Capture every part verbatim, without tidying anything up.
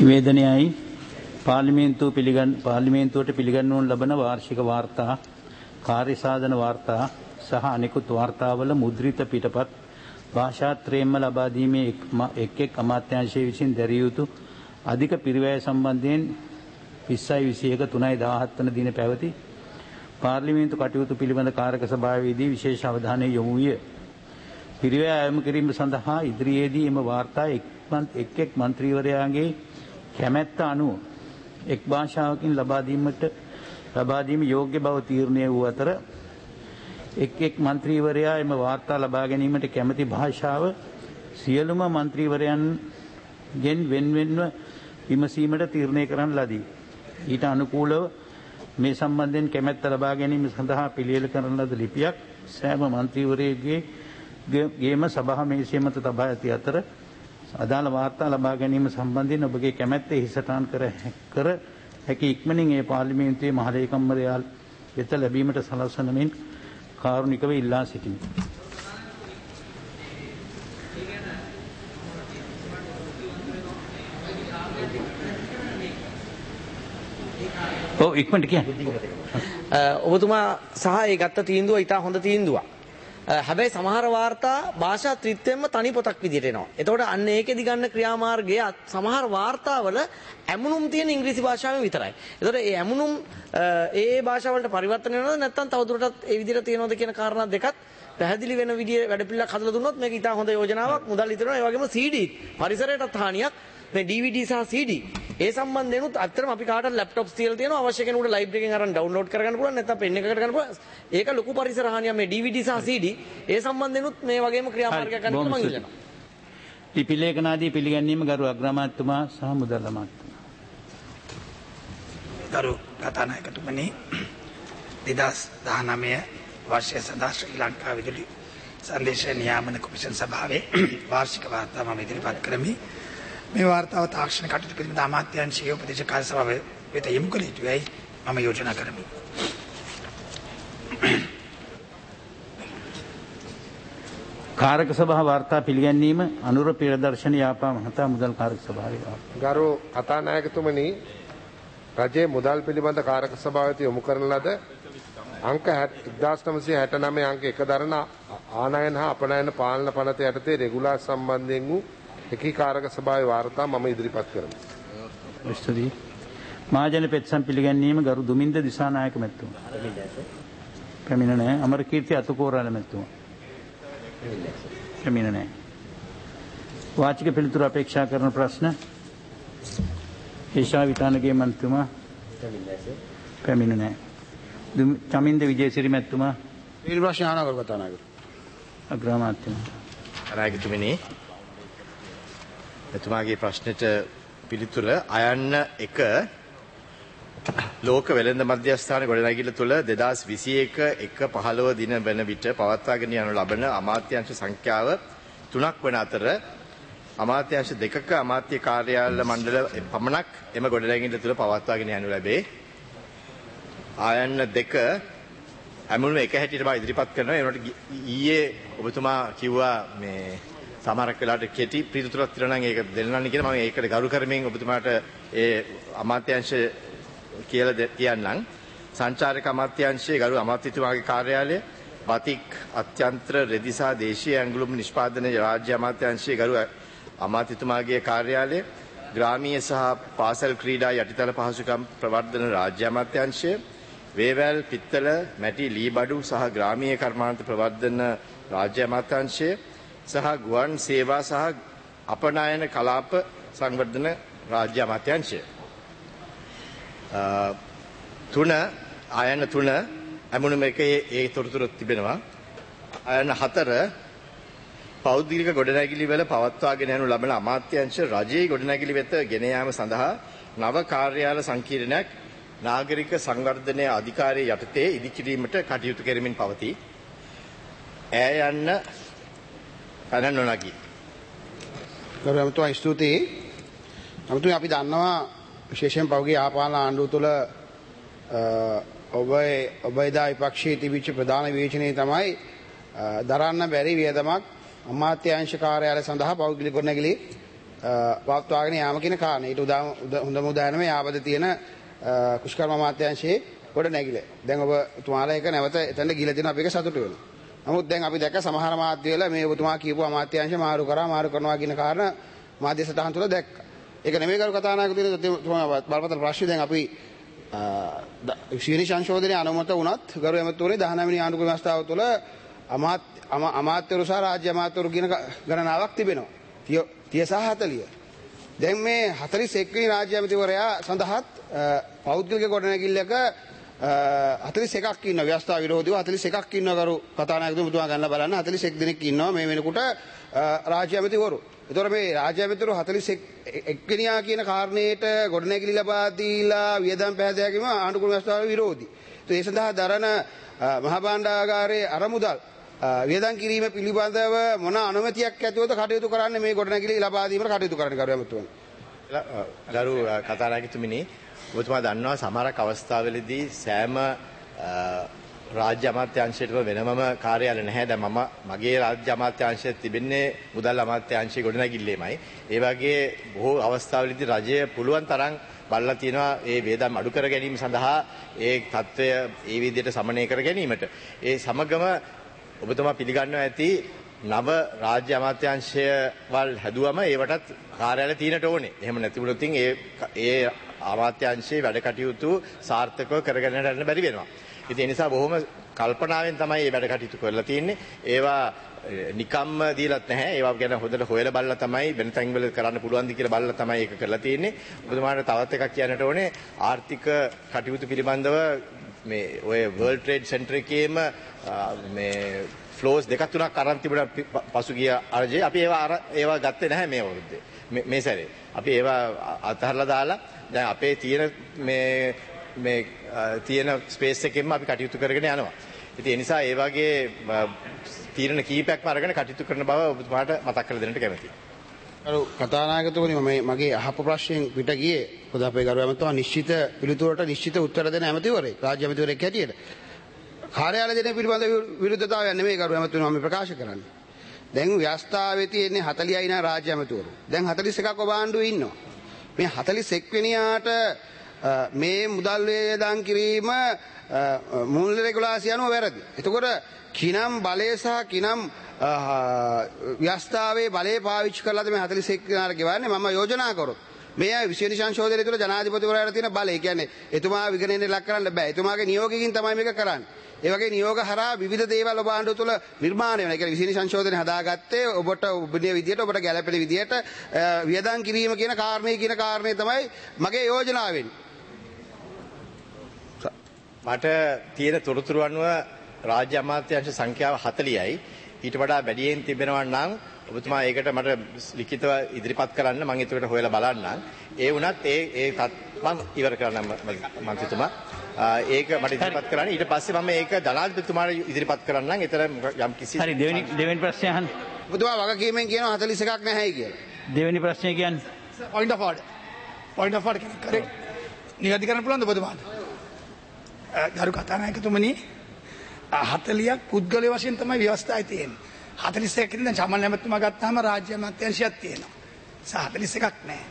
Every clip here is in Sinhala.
නිවේදනයයි පාර්ලිමේන්තුව පිළිගන්න පාර්ලිමේන්තුවට පිළිගන්වනු ලබන වාර්ෂික වාර්තා කාර්ය සාධන වාර්තා සහ අනෙකුත් වාර්තාවල මුද්‍රිත පිටපත් භාෂාත්‍රයෙන්ම ලබා දීමේ එක් එක් අමාත්‍යාංශය විසින් දැරිය යුතු අධික පිරිවැය සම්බන්ධයෙන් විස්සයි විසිඑක තුනයි දහහත් වන දින පැවති පාර්ලිමේන්තු කටයුතු පිළිබඳ කාරක සභාවේදී විශේෂ අවධානය යොමු විය. පිරිවැය අයම කිරීම සඳහා ඉදිරියේදී එම වාර්තා එක් එක් මන්ත්‍රීවරයාගේ කැමැත්ත අනුව එක් භාෂාවකින් ලබා දීමට ලබා දීම යෝග්‍ය බව තීරණය වූ අතර එක් එක් මන්ත්‍රීවරයා එම වාර්තා ලබා ගැනීමට කැමැති භාෂාව සියලුම මන්ත්‍රීවරයන්ගෙන් වෙන්වෙන්ව විමසීමට තීරණය කරන ලදී. ඊට අනුකූලව මේ සම්බන්ධයෙන් කැමැත්ත ලබා ගැනීම සඳහා පිළියෙල කරන ලද ලිපියක් සෑම මන්ත්‍රීවරයෙකුගේ ගේම සභා මේසය මත තබා ඇති අතර අදාළ වාර්තා ලබා ගැනීම සම්බන්ධයෙන් ඔබගේ කැමැත්ත ඉහසටහන් කර කර හැකි ඉක්මනින් ඒ පාර්ලිමේන්තුවේ මහලේකම්වරයා වෙත ලැබීමට සලස්වන මෙන් කාරුණිකව ඉල්ලා සිටිමි. ඔව් ඉක්මනට කියන්නේ. ඔබතුමා සහ ඒ ගත්ත තීන්දුව ඉතා හොඳ තීන්දුවක්. හැබැයි සමහර වාර්තා භාෂා ත්‍රිත්වයෙන්ම තනි පොතක් විදිහට එනවා. එතකොට අන්න ඒකෙදි ගන්න ක්‍රියාමාර්ගය සමහර වාර්තාවල ඇමුණුම් තියෙන ඉංග්‍රීසි භාෂාවෙන් විතරයි. එතකොට ඒ ඇමුණුම් ඒ ඒ භාෂාවලට පරිවර්තන වෙනවද නැත්නම් තවදුරටත් ඒ විදිහට තියෙනවද කියන කාරණා දෙකත් පැහැදිලි වෙන විදිය වැඩපිළිවෙලක් හදලා දුන්නොත් මේක ඉතා හොඳ යෝජනාවක්. මුදල් ඉතිරෙනවා. ඒ වගේම සී ඩී පරිසරයටත් හානියක්. මේ ඩී වී ඩී සහ සී ඩී ඒ සම්බන්ධයෙන් උත් අත්‍තරම අපි කාටවත් ලැප්ටොප්ස් තියලා තියෙනවා. අවශ්‍ය කෙනෙකුට ලයිබ්‍රරි එකෙන් අරන් ඩවුන්ලෝඩ් කරගන්න පුළුවන් නැත්නම් පෙන් එකකට ගන්න පුළුවන්. ඒක ලොකු පරිසර හානියක් මේ ඩී වී ඩී සහ සී ඩී ඒ සම්බන්ධයෙන් උත් මේ වගේම ක්‍රියාමාර්ගයක් ගන්න කියලා මම ඉල්ලනවා. ලිපි ලේඛනාදී පිළිගැනීම ගරු අග්‍රාමාත්‍යතුමා සහ මුදල් අමාත්‍යතුමා. ගරු කතානායකතුමනි දෙදහස් දහනවය වර්ෂය සඳහා ශ්‍රී ලංකා විදුලි සංදේශ නියාමන කොමිෂන් සභාවේ වාර්ෂික වාර්තාව මම ඉදිරිපත් කරමි. මේ වාර්තාව තාක්ෂණ කටයුතු පිළිබඳ අමාත්‍යාංශයේ උපදේශ කාර්ය සභාව වෙත යොමු කළ යුතුයි මම යෝජනා කරමි. කාරක සභා වාර්තා පිළිගැනීම අනුර ප්‍රදර්ශන යාපා මහතා මුදල් කාරක සභාවේ වාර්තා. ගරු කතානායකතුමනි රජයේ මුදල් පිළිබඳ කාරක සභාවට යොමු කරන ලද අංක එක්දාස් නවසිය හැටනවය අංක එක දරන ආනයන හා අපනයන පාලන පනත යටතේ රෙගුලාර් සම්බන්ධයෙන් වූ එකී කාරක සභාවේ වාර්තා මම ඉදිරිපත් කරමි. ස්තුතියි. මහජන පෙත්සම් පිළිගැනීම ගරු දුමින්ද දිසානායක මැතිතුමා. පැමිණ නැහැ. අමරකීර්ති අතුකෝරාල මැතිතුමා. පැමිණ නැහැ. වාචික පිළිතුරු අපේක්ෂා කරන ප්‍රශ්න ඒෂා විතානගේ මැතිතුමා. පැමිණ නැහැ. චමින්ද විජේසිරි මැතිතුමා. ඊට ප්‍රශ්න අහනවා කරු කතානායක. අග්‍රාමාත්‍යතුමා. අනායකතුමනි එතුමාගේ ප්‍රශ්නෙට පිළිතුර අයන්න එක ලෝක වෙළඳ මධ්‍යස්ථාන ගොඩනැගිල්ල තුළ දෙදහස් විසිඑක එක පහළොව දින වන විට පවත්වාගෙන යනු ලබන අමාත්‍යාංශ සංඛ්‍යාව තුනක් වන අතර අමාත්‍යාංශ දෙකක අමාත්‍ය කාර්යාල මණ්ඩල පමණක් එම ගොඩනැගිල්ල තුළ පවත්වාගෙන යනු ලැබේ. ආයන්න දෙක ඇමුණු එක හැටියට මම ඉදිරිපත් කරනවා. ඒනොට ඊයේ ඔබතුමා කිව්වා මේ සමහරක් වෙලාවට කෙටි පිළිතුරක් තිරනනම් ඒක දෙන්නන්න කියලා මම ඒකට ගරු කරමින් ඔබතුමාට ඒ අමාත්‍යාංශ කියලා කියන්නම්. සංචාරක අමාත්‍යාංශයේ ගරු අමාත්‍යතුමාගේ කාර්යාලය, බතික් අත්‍යන්තර රෙදි සහ දේශීය ඇඟලුම් නිෂ්පාදන රාජ්‍ය අමාත්‍යාංශයේ ගරු අමාත්‍යතුමාගේ කාර්යාලය, ග්‍රාමීය සහ පාසල් ක්‍රීඩා යටිතල පහසුකම් ප්‍රවර්ධන රාජ්‍ය අමාත්‍යාංශය, වේවැල් පිත්තල මැටි ලීබඩු සහ ග්‍රාමීය කර්මාන්ත ප්‍රවර්ධන රාජ්‍ය අමාත්‍යාංශය සහ ගුවන් සේවා සහ අපනයන කලාප සංවර්ධන රාජ්‍ය අමාත්‍යාංශය. තුන ආයන තුන ඇමුණුම එකේ ඒ තොරතුරු තිබෙනවා. ආයන හතර පෞද්ගලික ගොඩනැගිලි වල පවත්වාගෙන යනු ලබන අමාත්‍යාංශ රජයේ ගොඩනැගිලි වෙත ගෙන යාම සඳහා නව කාර්යාල සංකීර්ණයක් නාගරික සංවර්ධනය අධිකාරිය යටතේ ඉදිකිරීමට කටයුතු කරමින් පවතී. ඈ යන්න කන නොනගී. ගරු අමතුමා ස්තුතියි. අමතුමා අපි දන්නවා විශේෂයෙන් පෞද්ගලික ආපාන ආණ්ඩුව තුළ ඔබේ ඔබේදා විපක්ෂයේ තිබිච්ච ප්‍රධාන විවේචනය තමයි දරන්න බැරි වියදමක් අමාත්‍යාංශ කාර්යාලය සඳහා පෞද්ගලික ගොඩනැගිලි පවත්වාගෙන යාම කියන කාරණේ. ඊට උදා හොඳම උදාහරණය මේ ආබද තියෙන කුෂ්කර්ම අමාත්‍යාංශයේ ගොඩ නැගිල. දැන් ඔබතුමාලා එක නැවත එතනට ගිහලා දෙනවා අපි ඒක සතුටු වෙනවා. නමුත් දැන් අපි දැක්ක සමහර මාධ්‍ය වල මේ ඔබතුමා කියපු අමාත්‍යාංශ මාරු කරා මාරු කරනවා කියන කාරණා මාධ්‍ය සටහන් තුල දැක්කා. ඒක නෙමෙයි කරු කතානායකතුමා බලපතල ප්‍රශ්නේ දැන් අපි ශීනි සංශෝධනයේ අනුමත වුණත් ගරු ඇමතුමනි දහනව වෙනි ආණ්ඩුක්‍රම ව්‍යවස්ථාව තුළ අමාත්‍යවරු සහ රාජ්‍ය අමාත්‍යවරු කියන ගණනාවක් තිබෙනවා. තිය සහ හතළිය. දැන් මේ හතළිස් එක් වෙනි රාජ්‍ය ඇමතිවරයා සඳහාත් පෞද්ගලික ගොඩනැගිල්ලක හතළිස් එකක් ඉන්නවා. ව්‍යවස්ථා විරෝධීව හතළිස් එකක් ඉන්නවා කරු කතානායකතුමා ගන්නලා බලන්න හතළිස් එක් දෙනෙක් ඉන්නවා මේ වෙනකොට රාජ්‍ය ඇමතිවරු. ඒතොර මේ රාජ්‍ය ඇමතිවරු හතළිස් එක් වෙනියා කියන කාරණේට ගොඩනැගිලි ලබා දීලා වියදම් පැහැදිලි කිරීම ආණ්ඩුක්‍රම ව්‍යවස්ථාවට විරෝධී. ඒ සඳහා දරන මහා භාණ්ඩාගාරයේ අරමුදල් වියදම් කිරීම පිළිබඳව මොන අනුමැතියක් ඇතුවද කටයුතු කරන්නේ මේ ගොඩනැගිලි ලබා දීමට කටයුතු කරන්න කරු ඇමතුමනි. ගරු කතානායකතුමනි ඔබතුමා දන්නවා සමහරක් අවස්ථාවලදී සෑම රාජ්‍ය අමාත්‍යාංශයටම වෙනමම කාර්යාල නැහැ. දැන් මම මගේ රාජ්‍ය අමාත්‍යාංශය තිබෙන්නේ මුදල් අමාත්‍යාංශයේ ගොඩනැගිල්ලේමයි. ඒ වගේ බොහෝ අවස්ථාවලදී රජය පුළුවන් තරම් බලලා තියෙනවා ඒ වේදම් අඩු කර ගැනීම සඳහා ඒ තත්ත්වය ඒ විදිහට සමනය කර ගැනීමට. ඒ සමගම ඔබතුමා පිළිගන්නවා ඇති නව රාජ්‍ය අමාත්‍යාංශයවල් හැදුවම ඒවටත් කාර්යාල තියෙනට ඕනේ. එහෙම නැති වුණොත් ඒ ඒ අමාත්‍යාංශයේ වැඩ කටයුතු සාර්ථකව කරගෙන යන්න බැරි වෙනවා. ඉතින් ඒ නිසා බොහොම කල්පනාවෙන් තමයි මේ වැඩ කටයුතු කරලා තියෙන්නේ. ඒවා නිකම්ම දීලත් නැහැ. ඒවා ගැන හොඳට හොයලා බලලා තමයි වෙන තැන්වල කරන්න පුළුවන්ද කියලා බලලා තමයි ඒක කරලා තියෙන්නේ. ඔබතුමාට තවත් එකක් කියන්නට ඕනේ ආර්ථික කටයුතු පිළිබඳව මේ ඔය World Trade Center එකේම මේ ෆ්ලෝස් දෙකක් තුනක් අරන් තිබුණා පසුගිය අරජේ. අපි ඒවා ඒවා ගත්තේ නැහැ මේ අවුරුද්දේ. මේ සැරේ. අපි ඒවා අතහැරලා දාලා දැන් අපේ තියෙන මේ මේ තියෙන ස්පේස් එකෙන්ම අපි කටයුතු කරගෙන යනවා. ඉතින් ඒ නිසා ඒ වගේ තීරණ කීපයක්ම අරගෙන කටයුතු කරන බව ඔබතුමාට මතක් කරලා දෙන්නට කැමතියි. අර කතානායකතුමනි මම මගේ අහපු ප්‍රශ්නෙන් පිට ගියේ පොද අපේ ගරු ඇමතුමා නිශ්චිත පිළිතුරට නිශ්චිත උත්තර දෙන ඇමතිවරයෙක් රාජ්‍ය ඇමතිවරයෙක් හැටියට කාර්යාලය දෙන පිළිබඳ විරුද්ධතාවයක් නෙමෙයි ගරු ඇමතුමනි මම ප්‍රකාශ කරන්නේ. දැන් ව්‍යවස්ථාවේ තියෙන්නේ හතළිහයි නා රාජ්‍ය ඇමතිවරු. දැන් හතළිස් එකක් ඔබ ආණ්ඩුවේ ඉන්නවා. මේ හතළිස් එක් වෙනියාට මේ මුදල් වේදම් කිරීම මූල්‍ය රෙගුලාසිය අනුව වැරදි. එතකොට කිනම් බලය සහ කිනම් ව්‍යවස්ථාවේ බලය පාවිච්චි කරලාද මේ හතළිස් එක් වෙනාට ගෙවන්නේ මම යෝජනා කරොත්. මේ විශේෂ සංශෝධනය තුළ ජනාධිපතිවරයාට තියෙන බලය කියන්නේ එතුමා විගණනයට ලක් කරන්න බෑ. එතුමාගේ නියෝගයකින් තමයි මේක කරන්නේ. ඒ වගේ නියෝග හරහා විවිධ දේවල් ඔබ ආණ්ඩුව තුළ නිර්මාණය වෙනවා. ඒ කියන්නේ විශේෂ සංශෝධනය හදාගත්තේ ඔබට ඔබේ විදියට ඔබට ගැළපෙන විදියට වියදම් කිරීම කියන කාරණේ කියන කාරණේ තමයි මගේ යෝජනාව වෙන්නේ. මට තියෙන තොරතුරු අනුව රාජ්‍ය අමාත්‍යාංශ සංඛ්‍යාව හතළිහයි. ඊට වඩා වැඩියෙන් තිබෙනවා නම් ඔබතුමා ඒකට මට ලිඛිතව ඉදිරිපත් කරන්න මම ඒකට හොයලා බලන්නම්. ඒ වුණත් ඒ ඒ මම ඉවර කරන්න මන්ත්‍රීතුමා. ඒක මට ඉදිරිපත් කරන්න. ඊට පස්සේ මම ඒක ජනාධිපතිතුමාට ඉදිරිපත් කරන්නම්. ඒතර යම් කිසි හරි දෙවෙනි දෙවෙනි ප්‍රශ්නය අහන්න. ඔබතුමා වගකීමෙන් කියනවා හතළිස් එකක් නැහැයි කියලා. දෙවෙනි ප්‍රශ්නය කියන්නේ point of order. point of order කියන්නේ correct. නිවැරදි කරන්න පුළුවන්ද ඔබතුමාට? ගරු කතානායකතුමනි හතළිහක් පුද්ගල වශයෙන් තමයි ව්‍යවස්ථාවේ තියෙන්නේ. හතළිස් එකකින් දැන් චමල් නැමැතුමා ගත්තාම රාජ්‍ය අමාත්‍යාංශයක් තියෙනවා. සා හතළිස් එකක් නැහැ.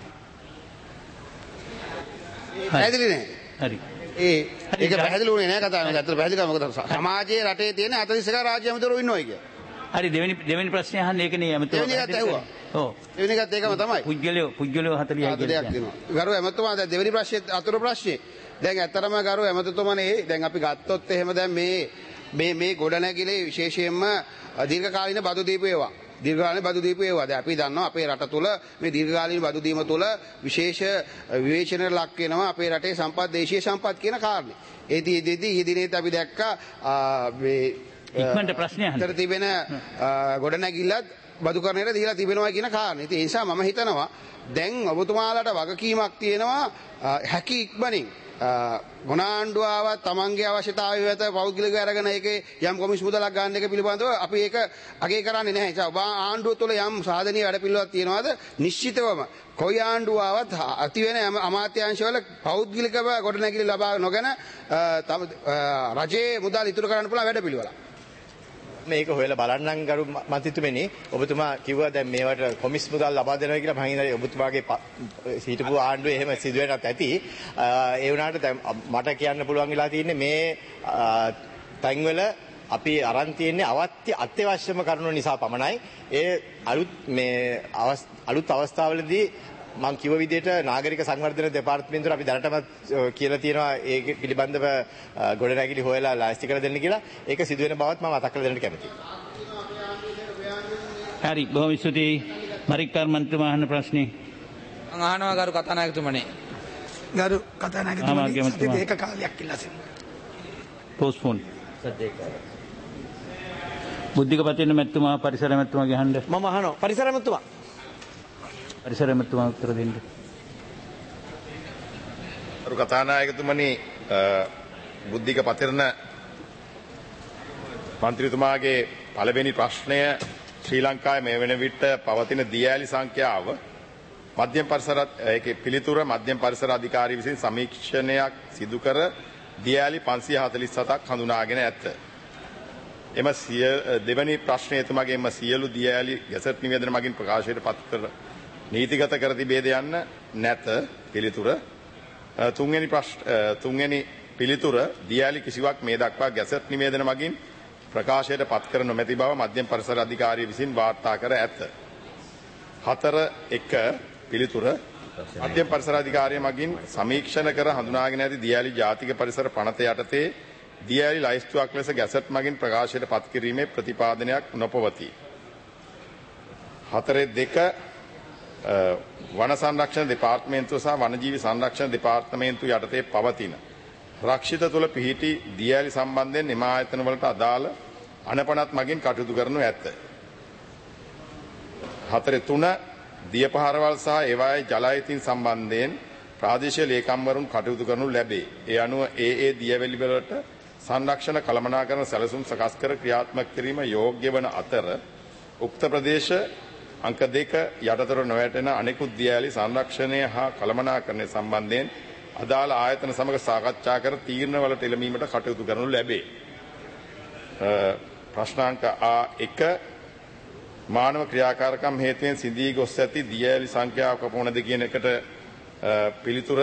පැහැදිලි නෑ. හරි. ඒ ඒක පැහැදිලි වුණේ නෑ කතාවේ. ඇත්තට පැහැදිලි කරා මොකද සමාජයේ රටේ තියෙන හතළිස් එක රාජ්‍ය අමාත්‍යවරු ඉන්නවයි කිය. හරි දෙවෙනි දෙවෙනි ප්‍රශ්නේ අහන්නේ ඒක නේ ඇමතුමා. දෙවෙනි එකත් ඇහුවා. ඔව්. දෙවෙනි එකත් ඒකම තමයි. පුද්ගලයෝ පුද්ගලයෝ හතළිහයි කියලා. ගරු ඇමතුමා දැන් දෙවෙනි ප්‍රශ්නේ අතුරු ප්‍රශ්නේ. දැන් ඇත්තරම ගරු ඇමතුතුමනේ දැන් අපි ගත්තොත් එහෙම දැන් මේ මේ මේ ගොඩනැගිලි විශේෂයෙන්ම දීර්ඝකාලීන බදු දීපු ඒවා. දීර්ඝකාලීන බදු දීපු ඒවා. දැන් අපි දන්නවා අපේ රට තුළ මේ දීර්ඝකාලීන බදු දීම තුළ විශේෂ විවේචනයට ලක් වෙනවා අපේ රටේ සම්පත් දේශීය සම්පත් කියන කාරණේ. ඒ දිදී ඊදිනේත් අපි දැක්කා මේ ඉක්මනට ප්‍රශ්නය අහන්න. තර තිබෙන ගොඩනැගිල්ලත් බදු කරණයට දීලා තිබෙනවා කියන කාරණේ. ඉතින් ඒ නිසා මම හිතනවා දැන් ඔබතුමාලට වගකීමක් තියෙනවා හැකි ඉක්මනින් ගුණාණ්ඩුවාවත් තමන්ගේ අවශ්‍යතාවය වෙත පෞද්ගලිකව අරගෙන ඒකේ යම් කොමිස් මුදලක් ගන්න එක පිළිබඳව අපි ඒක අගය කරන්නේ නැහැ. ඒ නිසා ඔබ ආණ්ඩුව තුළ යම් සාධනීය වැඩපිළිවෙලක් තියෙනවාද නිශ්චිතවම කොයි ආණ්ඩුවාවත් ඇති වෙන අමාත්‍යාංශවල පෞද්ගලිකව ගොඩනැගිලි ලබා නොගෙන රජයේ මුදල් ඉතුරු කරන්න පුළුවන් වැඩපිළිවෙලක්. මේක හොයලා බලන්නම් ගරු මන්ත්‍රීතුමනි. ඔබතුමා කිව්වා දැන් මේවට කොමිස් මුදල් ලබා දෙනවා කියලා. මම හිතන්නේ ඔබතුමාගේ හිටපු ආණ්ඩුවේ එහෙම සිදුවෙන්නත් ඇති. ඒ වුණාට දැන් මට කියන්න පුළුවන් වෙලා තියෙන්නේ මේ තැන්වල අපි අරන් තියෙන්නේ අවත්‍ය අත්‍යවශ්‍යම කරුණු නිසා පමණයි. ඒ අලුත් මේ අලුත් අවස්ථාවලදී මම කිව්ව විදිහට නාගරික සංවර්ධන දෙපාර්තමේන්තුවට අපි දැනටම කියලා තියෙනවා ඒක පිළිබඳව ගොඩනැගිලි හොයලා ලෑස්ති කර දෙන්න කියලා. ඒක සිදු වෙන බවත් මම මතක් කරලා දෙන්න කැමතියි. හරි බොහොම ස්තුතියි. මරික්කාර් මන්ත්‍රීතුමා අහන ප්‍රශ්නේ. මම අහනවා ගරු කතානායකතුමනි. ගරු කතානායකතුමනි ඒක කාලයක් ඉල්ලා සිටිනවා. පෝස්ට්පෝන්. බුද්ධික පතින මැතිතුමා පරිසර මැතිතුමාගේ අහන්න. මම අහනවා පරිසර මැතිතුමා. පරිසර මැතිතුමා උත්තර දෙන්න. ගරු කතානායකතුමනි බුද්ධික පතිරණ මන්ත්‍රීතුමාගේ පළවෙනි ප්‍රශ්නය ශ්‍රී ලංකාවේ මේ වෙන විට පවතින දියඇලි සංඛ්‍යාව මධ්‍යම පරිසර ඒකේ පිළිතුර මධ්‍යම පරිසර අධිකාරිය විසින් සමීක්ෂණයක් සිදු කර දියඇලි පන්සිය හතළිස් හතක් හඳුනාගෙන ඇත. එම දෙවැනි ප්‍රශ්නය එතුමාගේ එම සියලු දියඇලි ගැසට් නිවේදන මගින් ප්‍රකාශයට පත් කර නීතිගත කර තිබේද යන්න නැත පිළිතුර. තුන්වෙනි ප්‍රශ්න තුන්වෙනි පිළිතුර දියඇලි කිසිවක් මේ දක්වා ගැසට් නිවේදන මගින් ප්‍රකාශයට පත් කර නොමැති බව මධ්‍යම පරිසර අධිකාරිය විසින් වාර්තා කර ඇත. හතර එක පිළිතුර මධ්‍යම පරිසර අධිකාරිය මගින් සමීක්ෂණ කර හඳුනාගෙන ඇති දියඇලි ජාතික පරිසර පනත යටතේ දියඇලි ලයිස්තුවක් ලෙස ගැසට් මගින් ප්‍රකාශයට පත් කිරීමේ ප්‍රතිපාදනයක් නොපවතී. හතරේ දෙක වන සංරක්ෂණ දෙපාර්තමේන්තුව සහ වනජීවි සංරක්ෂණ දෙපාර්තමේන්තුව යටතේ පවතින රක්ෂිත තුළ පිහිටි දියඇලි සම්බන්ධයෙන් එම ආයතන වලට අදාළ අනපනත් මගින් කටයුතු කරනු ඇත. හතරේ තුන දියපහරවල් සහ ඒවායේ ජල අයිතීන් සම්බන්ධයෙන් ප්‍රාදේශීය ලේකම්වරුන් කටයුතු කරනු ලැබේ. ඒ අනුව ඒ ඒ දියවැලි වලට සංරක්ෂණ කළමනාකරණ සැලසුම් සකස් කර ක්‍රියාත්මක කිරීම යෝග්‍ය වන අතර උක්ත ප්‍රදේශ අංක දෙක යටතර නොවැටෙන අනෙකුත් දියඇලි සංරක්ෂණය හා කළමනාකරණය සම්බන්ධයෙන් අදාළ ආයතන සමග සාකච්ඡා කර තීරණවලට එළඹීමට කටයුතු කරනු ලැබේ. ප්‍රශ්නාංක ආ එක මානව ක්‍රියාකාරකම් හේතුවෙන් සිඳී ගොස් ඇති දියඇලි සංඛ්‍යාව කොපමණද කියන එකට පිළිතුර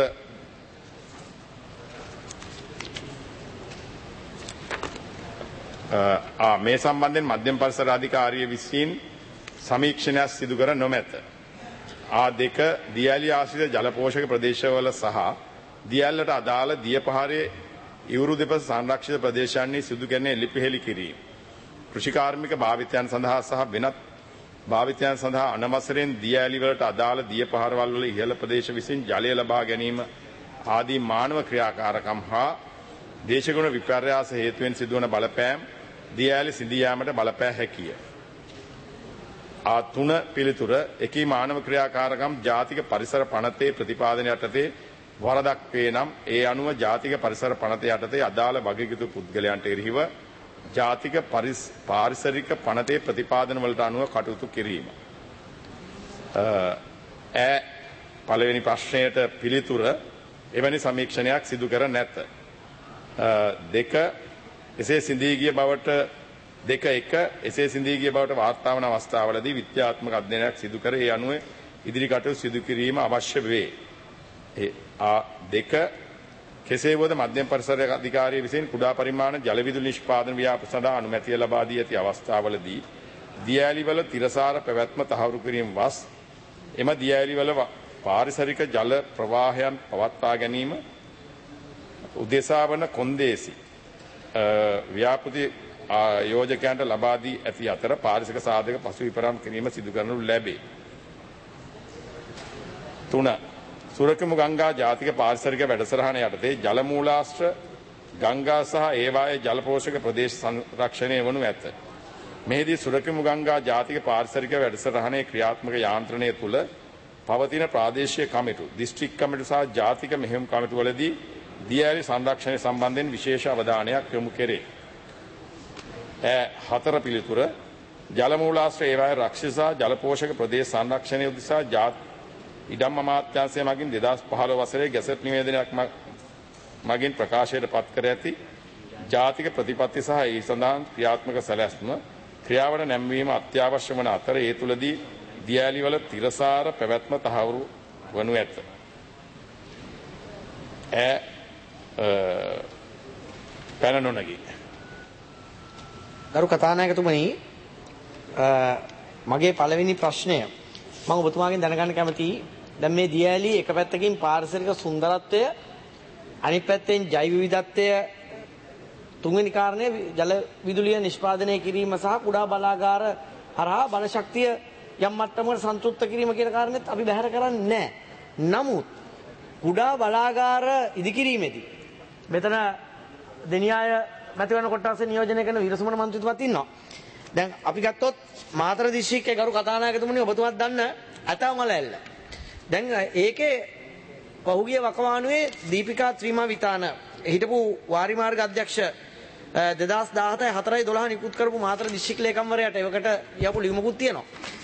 ආ මේ සම්බන්ධයෙන් මධ්‍යම පරිසර අධිකාරිය විසින් සමීක්ෂණයක් සිදු කර නොමැත. ආ දෙක දියඇලි ආශ්‍රිත ජල පෝෂක ප්‍රදේශවල සහ දියඇල්ලට අදාළ දියපහරේ ඉවුරු දෙපස සංරක්ෂිත ප්‍රදේශයන්හි සිදු කරන එළිපෙහෙළි කිරීම. කෘෂිකාර්මික භාවිතයන් සඳහා සහ වෙනත් භාවිතයන් සඳහා අනවසරෙන් දියඇලි වලට අදාළ දියපහරවල් වල ඉහළ ප්‍රදේශ විසින් ජලය ලබා ගැනීම ආදී මානව ක්‍රියාකාරකම් හා දේශගුණ විපර්යාස හේතුවෙන් සිදුවන බලපෑම් දියඇලි සිඳී යාමට බලපෑ හැකිය. ආ තුන පිළිතුර එකී මානව ක්‍රියාකාරකම් ජාතික පරිසර පනතේ ප්‍රතිපාදන යටතේ වරදක් වේ නම් ඒ අනුව ජාතික පරිසර පනත යටතේ අදාළ වගකීතු පුද්ගලයන්ට එරෙහිව ජාතික පාරිසරික පනතේ ප්‍රතිපාදන වලට අනුව කටයුතු කිරීම. ඈ පළවෙනි ප්‍රශ්නයට පිළිතුර එවැනි සමීක්ෂණයක් සිදු කර නැත. දෙක එසේ සිඳී ගිය බවට දෙක එක එසේ සිඳී ගිය බවට වාර්තා වන අවස්ථාවලදී විද්‍යාත්මක අධ්‍යයනයක් සිදු කර ඒ අනුව ඉදිරි කටයුතු සිදු කිරීම අවශ්‍ය වේ. ඒ ආ දෙක කෙසේ වුවද මධ්‍යම පරිසර අධිකාරිය විසින් කුඩා පරිමාණ ජල විදුලි නිෂ්පාදන ව්‍යාපෘති සඳහා අනුමැතිය ලබා දී ඇති අවස්ථාවලදී දියඇලි වල තිරසාර පැවැත්ම තහවුරු කිරීම වස් එම දියඇලි වල පාරිසරික ජල ප්‍රවාහයන් පවත්වා ගැනීම උදෙසා වන කොන්දේසි ව්‍යාපෘති යෝජකයන්ට ලබා දී ඇති අතර පාරිසරික සාධක පසු විපරම් කිරීම සිදු කරනු ලැබේ. තුන සුරකිමු ගංගා ජාතික පාරිසරික වැඩසටහන යටතේ ජල මූලාශ්‍ර ගංගා සහ ඒවායේ ජල පෝෂක ප්‍රදේශ සංරක්ෂණය වනු ඇත. මෙහිදී සුරකිමු ගංගා ජාතික පාරිසරික වැඩසටහනේ ක්‍රියාත්මක යාන්ත්‍රණය තුළ පවතින ප්‍රාදේශීය කමිටු, දිස්ත්‍රික් කමිටු සහ ජාතික මෙහෙයුම් කමිටු වලදී දියඇලි සංරක්ෂණය සම්බන්ධයෙන් විශේෂ අවධානයක් යොමු කෙරේ. හතර පිළිතුර ජල මූලාශ්‍ර ඒවායේ රක්ෂිත සහ ජල පෝෂක ප්‍රදේශ සංරක්ෂණය උදෙසා ජාතික ඉඩම් අමාත්‍යාංශය මගින් දෙදහස් පහළොව වසරේ ගැසට් නිවේදනයක් මගින් ප්‍රකාශයට පත් කර ඇති ජාතික ප්‍රතිපත්ති සහ ඒ සඳහන් ක්‍රියාත්මක සැලැස්ම ක්‍රියාවට නැංවීම අත්‍යවශ්‍ය වන අතර ඒ තුළදී දියැලිවල තිරසාර පැවැත්ම තහවුරු වනු ඇත. ඈ පැන නොනගී. ගරු කතානායකතුමනි, මගේ පළවෙනි ප්‍රශ්නය මම ඔබතුමාගෙන් දැනගන්න කැමතියි. දැන් මේ දියැලි එක පැත්තකින් පාරිසරික සුන්දරත්වය, අනිත් පැත්තෙන් ජෛව විවිධත්වය, තුන්වෙනි කාරණය ජල විදුලිය නිෂ්පාදනය කිරීම සහ කුඩා බලාගාර හරහා බල ශක්තිය යම් මට්ටමකට සන්තුෂ්ත කිරීම කියන කාරණෙත් අපි බැහැර කරන්නේ නැහැ. නමුත් කුඩා බලාගාර ඉදිකිරීමේදී මෙතන දෙනියාය මැතිවරණ කොට්ටාසේ නියෝජනය කරන වීරසුමන මන්ත්‍රීතුමත් ඉන්නවා. දැන් අපි ගත්තොත් මාතර දිස්ත්‍රික්කයේ ගරු කතානායකතුමනි, ඔබතුමාත් දන්න ඇතමලැල්ල. දැන් ඒකේ පහුගිය වකවානුවේ දීපිකා ත්‍රිමා විතාන හිටපු වාරි මාර්ග අධ්‍යක්ෂ දෙදහස් දාහතයි හතරයි දොළහ නිකුත් කරපු මාතර දිස්ත්‍රික් ලේකම්වරයාට ඒවකට යපු ලියුමකුත් තියෙනවා.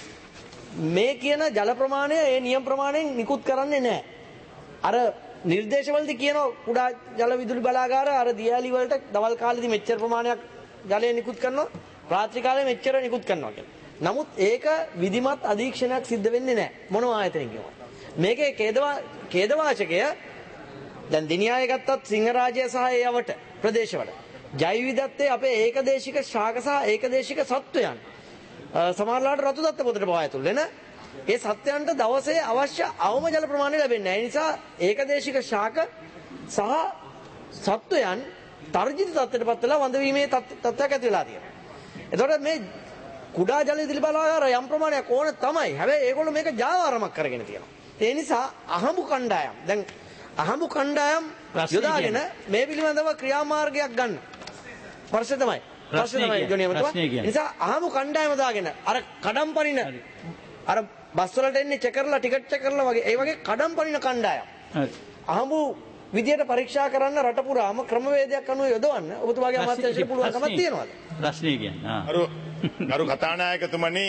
මේ කියන ජල ප්‍රමාණය ඒ නියම ප්‍රමාණයෙන් නිකුත් කරන්නේ නැහැ. අර නිර්දේශවලදී කියන කුඩා ජල විදුලි බලාගාර අර දියැලි වලට දවල් කාලෙදි මෙච්චර ප්‍රමාණයක් ජලය නිකුත් කරනවා, රාත්‍රී කාලේ මෙච්චර නිකුත් කරනවා කියලා. නමුත් ඒක විධිමත් අධීක්ෂණයක් සිද්ධ වෙන්නේ නැහැ මොනවා ආයතනෙන් කියනවා. මේකේ ඛේදවා ඛේදවාචකය දැන් දිනියාය ගත්තත් සිංහරාජය සහ ඒ යවට ප්‍රදේශවල ජෛව විවිධත්වයේ අපේ ඒකදේශික ශාක සහ ඒකදේශික සත්වයන් සමහරලාට රතු දත්ත පොතට පවා ඇතුල් වෙන ඒ සත්වයන්ට දවසේ අවශ්‍ය අවම ජල ප්‍රමාණය ලැබෙන්නේ නැහැ. ඒ නිසා ඒකදේශික ශාක සහ සත්වයන් තර්ජිත තත්ත්වයට පත් වෙලා වඳ වීමේ තත්ත්වයක් ඇති වෙලා තියෙනවා. එතකොට මේ කුඩා ජල විදුලි බලාගාර යම් ප්‍රමාණයක් ඕන තමයි. හැබැයි ඒගොල්ලෝ මේක ජාවාරමක් කරගෙන තියෙනවා. ඒ නිසා අහඹු කණ්ඩායම් දැන් අහඹු කණ්ඩායම් යොදාගෙන මේ පිළිබඳව ක්‍රියාමාර්ගයක් ගන්න. ප්‍රශ්නේ තමයි. ප්‍රශ්නේ තමයි ජොනියමතුමා. ඒ නිසා අහඹු කණ්ඩායම දාගෙන අර කඩම් පනින අර බස් වලට එන්නේ චෙක් කරලා ටිකට් චෙක් කරලා වගේ ඒ වගේ කඩම් පනින කණ්ඩායම්. හරි. අහඹු විදියට පරීක්ෂා කරන්න රට පුරාම ක්‍රමවේදයක් අනුව යොදවන්න ඔබතුමාගේ අමාත්‍යාංශයට පුළුවන්කමක් තියෙනවද? ප්‍රශ්නේ කියන්නේ. ආ. අර ගරු කතානායකතුමනි,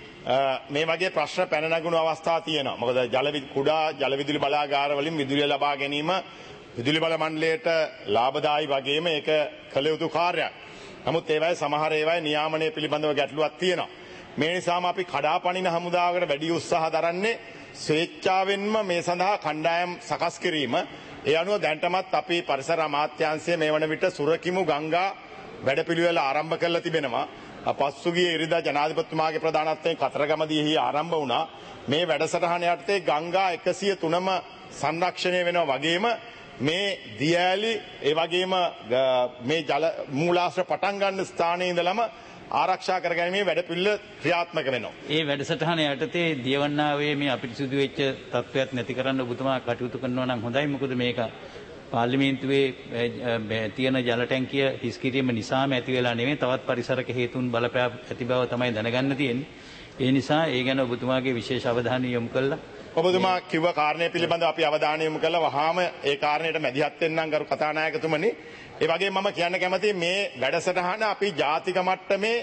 මේ වගේ ප්‍රශ්න පැන නගුණු අවස්ථා තියෙනවා. මොකද ජල කුඩා ජල විදුලි බලාගාර වලින් විදුලිය ලබා ගැනීම විදුලි බල මණ්ඩලයට ලාභදායී වගේම ඒක කළ යුතු කාර්යයක්. නමුත් ඒවායේ සමහර ඒවායේ නියාමනය පිළිබඳව ගැටලුවක් තියෙනවා. මේ නිසාම අපි කඩාපනින හමුදාවකට වැඩි උත්සාහ දරන්නේ ස්වේච්ඡාවෙන්ම මේ සඳහා කණ්ඩායම් සකස් කිරීම. ඒ අනුව දැන්ටමත් අපි පරිසර අමාත්‍යාංශය මේ වන විට සුරකිමු ගංගා වැඩපිළිවෙල ආරම්භ කරලා තිබෙනවා. පසුගිය ඉරිදා ජනාධිපතිතුමාගේ ප්‍රධානත්වයෙන් කතරගමදී ආරම්භ වුණා. මේ වැඩසටහන යටතේ ගංගා එකසිය තුනම සංරක්ෂණය වෙනවා වගේම මේ දියැලි ඒ වගේම මේ ජල මූලාශ්‍ර පටන් ගන්න ස්ථානයේ ඉඳලම ආරක්ෂා කරගැනීමේ වැඩපිළිවෙල ක්‍රියාත්මක වෙනවා. ඒ වැඩසටහන යටතේ දියවන්නාවේ මේ අපිරිසුදු වෙච්ච තත්ත්වයක් නැති කරන්න ඔබතුමා කටයුතු කරනවා නම් හොඳයි. මොකද මේක පාර්ලිමේන්තුවේ තියෙන ජල ටැංකිය හිස් කිරීම නිසාම ඇති වෙලා නෙමෙයි, තවත් පරිසරක හේතුන් බලපෑ ඇති බව තමයි දැනගන්න තියෙන්නේ. ඒ නිසා ඒ ගැන ඔබතුමාගේ විශේෂ අවධානය යොමු කළා. ඔබතුමා කිව්ව කාරණය පිළිබඳව අපි අවධානය යොමු කළා. වහාම ඒ කාරණයට මැදිහත් වෙන්නම් ගරු කතානායකතුමනි. ඒ වගේම මම කියන්න කැමතියි මේ වැඩසටහන අපි ජාතික මට්ටමේ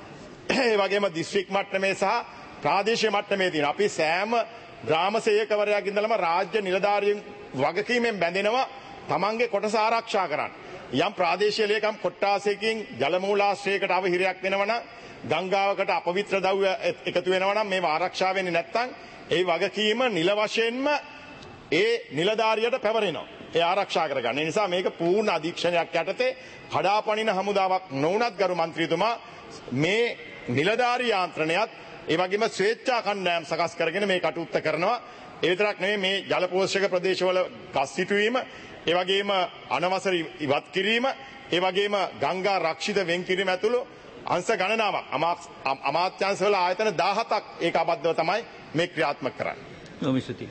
ඒ වගේම දිස්ත්‍රික් මට්ටමේ සහ ප්‍රාදේශීය මට්ටමේ තියෙනවා. අපි සෑම ග්‍රාම සේවකවරයෙක් ඉඳලම රාජ්‍ය නිලධාරීන් වගකීමෙන් බැඳෙනවා තමන්ගේ කොටස ආරක්ෂා කරන්න. යම් ප්‍රාදේශීය ලේකම් කොට්ටාසයකින් ජල මූලාශ්‍රයකට අවහිරයක් වෙනවනම්, ගංගාවකට අපවිත්‍ර ද්‍රව්‍ය එකතු වෙනවනම් මේව ආරක්ෂා වෙන්නේ නැත්නම් ඒ වගකීම නිල වශයෙන්ම ඒ නිලධාරියට පැවරෙනවා. ඒ ආරක්ෂා කරගන්න. ඒ නිසා මේක පූර්ණ අධීක්ෂණයක් යටතේ කඩාපනින හමුදාවක් නොවුනත් ගරු මන්ත්‍රීතුමා මේ නිලධාරී යාන්ත්‍රණයත් ඒ වගේම ස්වේච්ඡා කණ්ඩායම් සකස් කරගෙන මේ කටයුත්ත කරනවා. ඒ විතරක් නෙමෙයි මේ ජල පෝෂක ප්‍රදේශවල ගස් සිටුවීම, ඒ වගේම අනවසර ඉවත් කිරීම, ඒ වගේම ගංගා රක්ෂිත වෙන් කිරීම ඇතුළු අංශ ගණනාවක් අමාත්‍යාංශවල ආයතන දහහතක් ඒක අබද්ධව තමයි මේ ක්‍රියාත්මක කරන්නේ. නොමිසුති.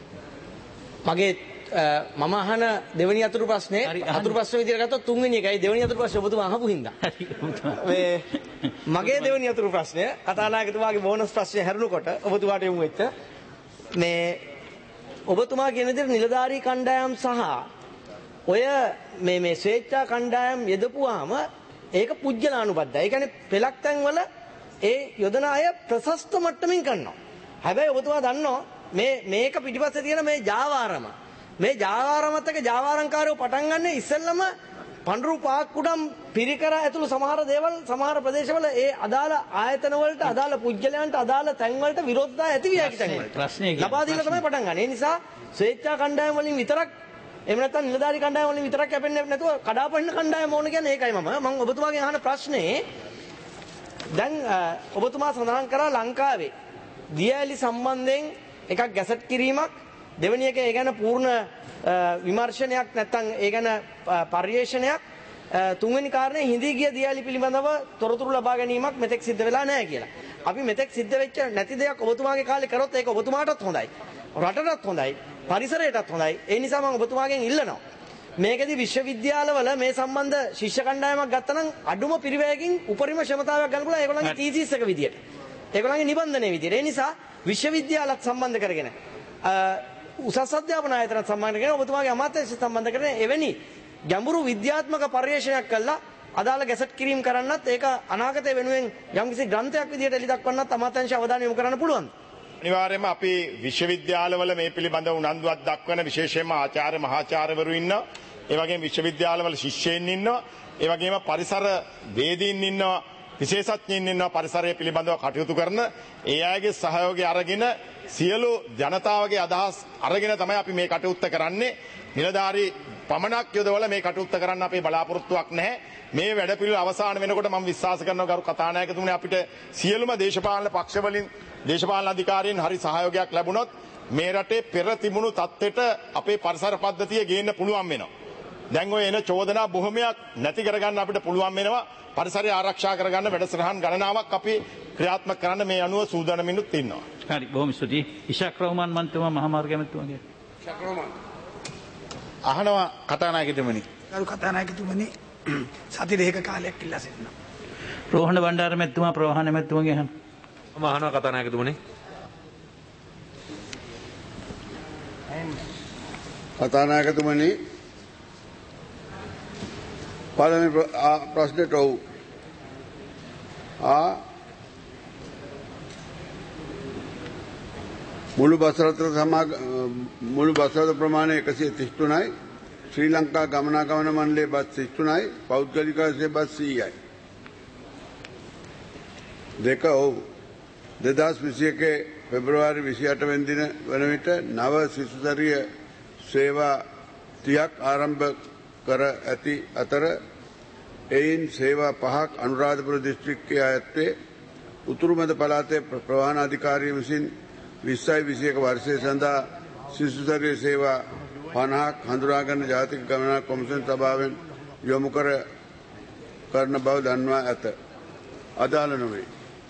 මගේ මම අහන දෙවෙනි අතුරු ප්‍රශ්නේ අතුරු ප්‍රශ්න විදියට ගත්තොත් තුන්වෙනි එකයි දෙවෙනි අතුරු ප්‍රශ්නේ ඔබතුමා අහපු හින්දා. මේ මගේ දෙවෙනි අතුරු ප්‍රශ්නය කතානායකතුමාගේ බෝනස් ප්‍රශ්නේ හැරුණකොට ඔබතුමාට යොමු වෙච්ච මේ ඔබතුමා කියන විදිහට නිලධාරී කණ්ඩායම් සහ ඔය මේ මේ ස්වේච්ඡා කණ්ඩායම් යදපුවාම ඒක පුජ්‍යලානුබද්ධයි. ඒ කියන්නේ පෙලක් තැන්වල ඒ යොදන අය ප්‍රශස්ත මට්ටමින් කරනවා. හැබැයි ඔබතුමා දන්නවා මේ මේක පිටිපස්සේ තියෙන මේ ජාවාරම මේ ජාවාරමත් එක්ක ජාවාරම්කාරයෝ පටන් ගන්න ඉස්සෙල්ලම පඳුරු පාක්කුඩම් පිරිකර ඇතුළු සමහර දේවල් සමහර ප්‍රදේශවල ඒ අදාළ ආයතන වලට අදාළ පුජ්‍යලයන්ට අදාළ තැන් වලට විරෝධතා ඇති විය හැකි තැන් වලට ප්‍රශ්නේ ලබා දීලා තමයි පටන් ගන්න. ඒ නිසා ස්වේච්ඡා කණ්ඩායම් වලින් විතරක් එහෙම නැත්නම් නිලධාරී කණ්ඩායම් වලින් විතරක් කැපෙන්නේ නැතුව කඩාපනින කණ්ඩායම ඕන කියන්නේ ඒකයි මම මම ඔබතුමාගෙන් අහන ප්‍රශ්නේ දැන් ඔබතුමා සඳහන් කරා ලංකාවේ දියඇලි සම්බන්ධයෙන් එකක් ගැසට් කිරීමක් දෙවෙනි එක ඒ ගැන පූර්ණ විමර්ශනයක් නැත්නම් ඒ ගැන පර්යේෂණයක් තුන්වෙනි කාරණේ හිඳී ගිය දියඇලි පිළිබඳව තොරතුරු ලබා ගැනීමක් මෙතෙක් සිද්ධ වෙලා නැහැ කියලා. අපි මෙතෙක් සිද්ධ වෙච්ච නැති දෙයක් ඔබතුමාගේ කාලේ කරොත් ඒක ඔබතුමාටත් හොඳයි. රටටත් හොඳයි. පරිසරයටත් හොඳයි. ඒ නිසා මම ඔබතුමාගෙන් ඉල්ලනවා. මේකෙදි විශ්වවිද්‍යාලවල මේ සම්බන්ධ ශිෂ්‍ය කණ්ඩායමක් ගත්තනම් අඩුම පිරිවැයකින් උපරිම ක්ෂමතාවයක් ගන්න පුළුවන් ඒගොල්ලන්ගේ තීසිස් එක විදියට. ඒගොල්ලන්ගේ නිබන්ධනයේ විදියට. ඒ නිසා විශ්වවිද්‍යාලත් සම්බන්ධ කරගෙන උසස් අධ්‍යාපන ආයතනත් සම්බන්ධ කරගෙන ඔබතුමාගේ අමාත්‍යාංශය සම්බන්ධ කරගෙන එවැනි ගැඹුරු විද්‍යාත්මක පර්යේෂණයක් කළා අදාළ ගැසට් කිරීම කරන්නත් ඒක අනාගතය වෙනුවෙන් යම්කිසි ග්‍රන්ථයක් විදියට එළි දක්වන්නත් අමාත්‍යාංශය අවධානය යොමු කරන්න පුළුවන්. අනිවාර්යයෙන්ම අපි විශ්වවිද්‍යාලවල මේ පිළිබඳව උනන්දුවක් දක්වන විශේෂයෙන්ම ආචාර්ය මහාචාර්යවරු ඉන්නවා. ඒ වගේම විශ්වවිද්‍යාලවල ශිෂ්‍යයන් ඉන්නවා. ඒ වගේම පරිසර වේදීන් ඉන්නවා. විශේෂඥයින් ඉන්නවා පරිසරය පිළිබඳව කටයුතු කරන. ඒ අයගේ සහයෝගය අරගෙන සියලු ජනතාවගේ අදහස් අරගෙන තමයි අපි මේ කටයුත්ත කරන්නේ. නිලධාරී පමණක් යොදවල මේ කටයුත්ත කරන්න අපේ බලාපොරොත්තුවක් නැහැ. මේ වැඩපිළිවෙල අවසන් වෙනකොට මම විශ්වාස කරනවා ගරු කතානායකතුමනි අපිට සියලුම දේශපාලන පක්ෂ වලින් දේශපාලන අධිකාරීන් හරි සහයෝගයක් ලැබුණොත් මේ රටේ පෙර තිබුණු තත්ත්වයට අපේ පරිසර පද්ධතිය ගේන්න පුළුවන් වෙනවා. දැන් ඔය එන චෝදනා බොහොමයක් නැති කරගන්න අපිට පුළුවන් වෙනවා. පරිසරය ආරක්ෂා කරගන්න වැඩසටහන් ගණනාවක් අපි ක්‍රියාත්මක කරන්න මේ අනුව සූදානම්ිනුත් ඉන්නවා. හරි බොහොම ස්තුතියි. ඉෂාක් රහමාන් මන්ත්‍රීතුමා මහාමාර්ග ඇමතිතුමාගේ. ඉෂාක් රහමාන්. අහනවා කතානායකතුමනි. ගරු කතානායකතුමනි සති දෙකක කාලයක් ඉල්ලා සිටිනවා. රෝහණ බණ්ඩාර මැතිතුමා ප්‍රවාහන මැතිතුමාගේ අහන. මම අහනවා කතානායකතුමනි. කතානායකතුමනි පළවෙනි ප්‍රශ්නෙට ඔව්. ආ මුළු බස් රථ සමාග මුළු බස් රථ ප්‍රමාණය එකසිය තිස් තුනයි. ශ්‍රී ලංකා ගමනාගමන මණ්ඩලයේ බස් තිස් තුනයි. පෞද්ගලික වාහන බස් සීයයි. දෙක ඔව්. දෙදහස් විසි එකේ පෙබරවාරි විසි අට වෙනි දින වන විට නව සිසුසරිය සේවා තිහක් ආරම්භ කර ඇති අතර එයින් සේවා පහක් අනුරාධපුර දිස්ත්‍රික්කයේ ඇත්තේ උතුරු මැද පළාතේ ප්‍රවාහන අධිකාරිය විසින් විස්සයි විසි එක වර්ෂය සඳහා සිසුසරිය සේවා පනහක් හඳුනාගන්න ජාතික ගමනාගමන කොමිෂන් සභාවෙන් යොමු කර කරන බව දන්වා ඇත. අදාළ නොවේ.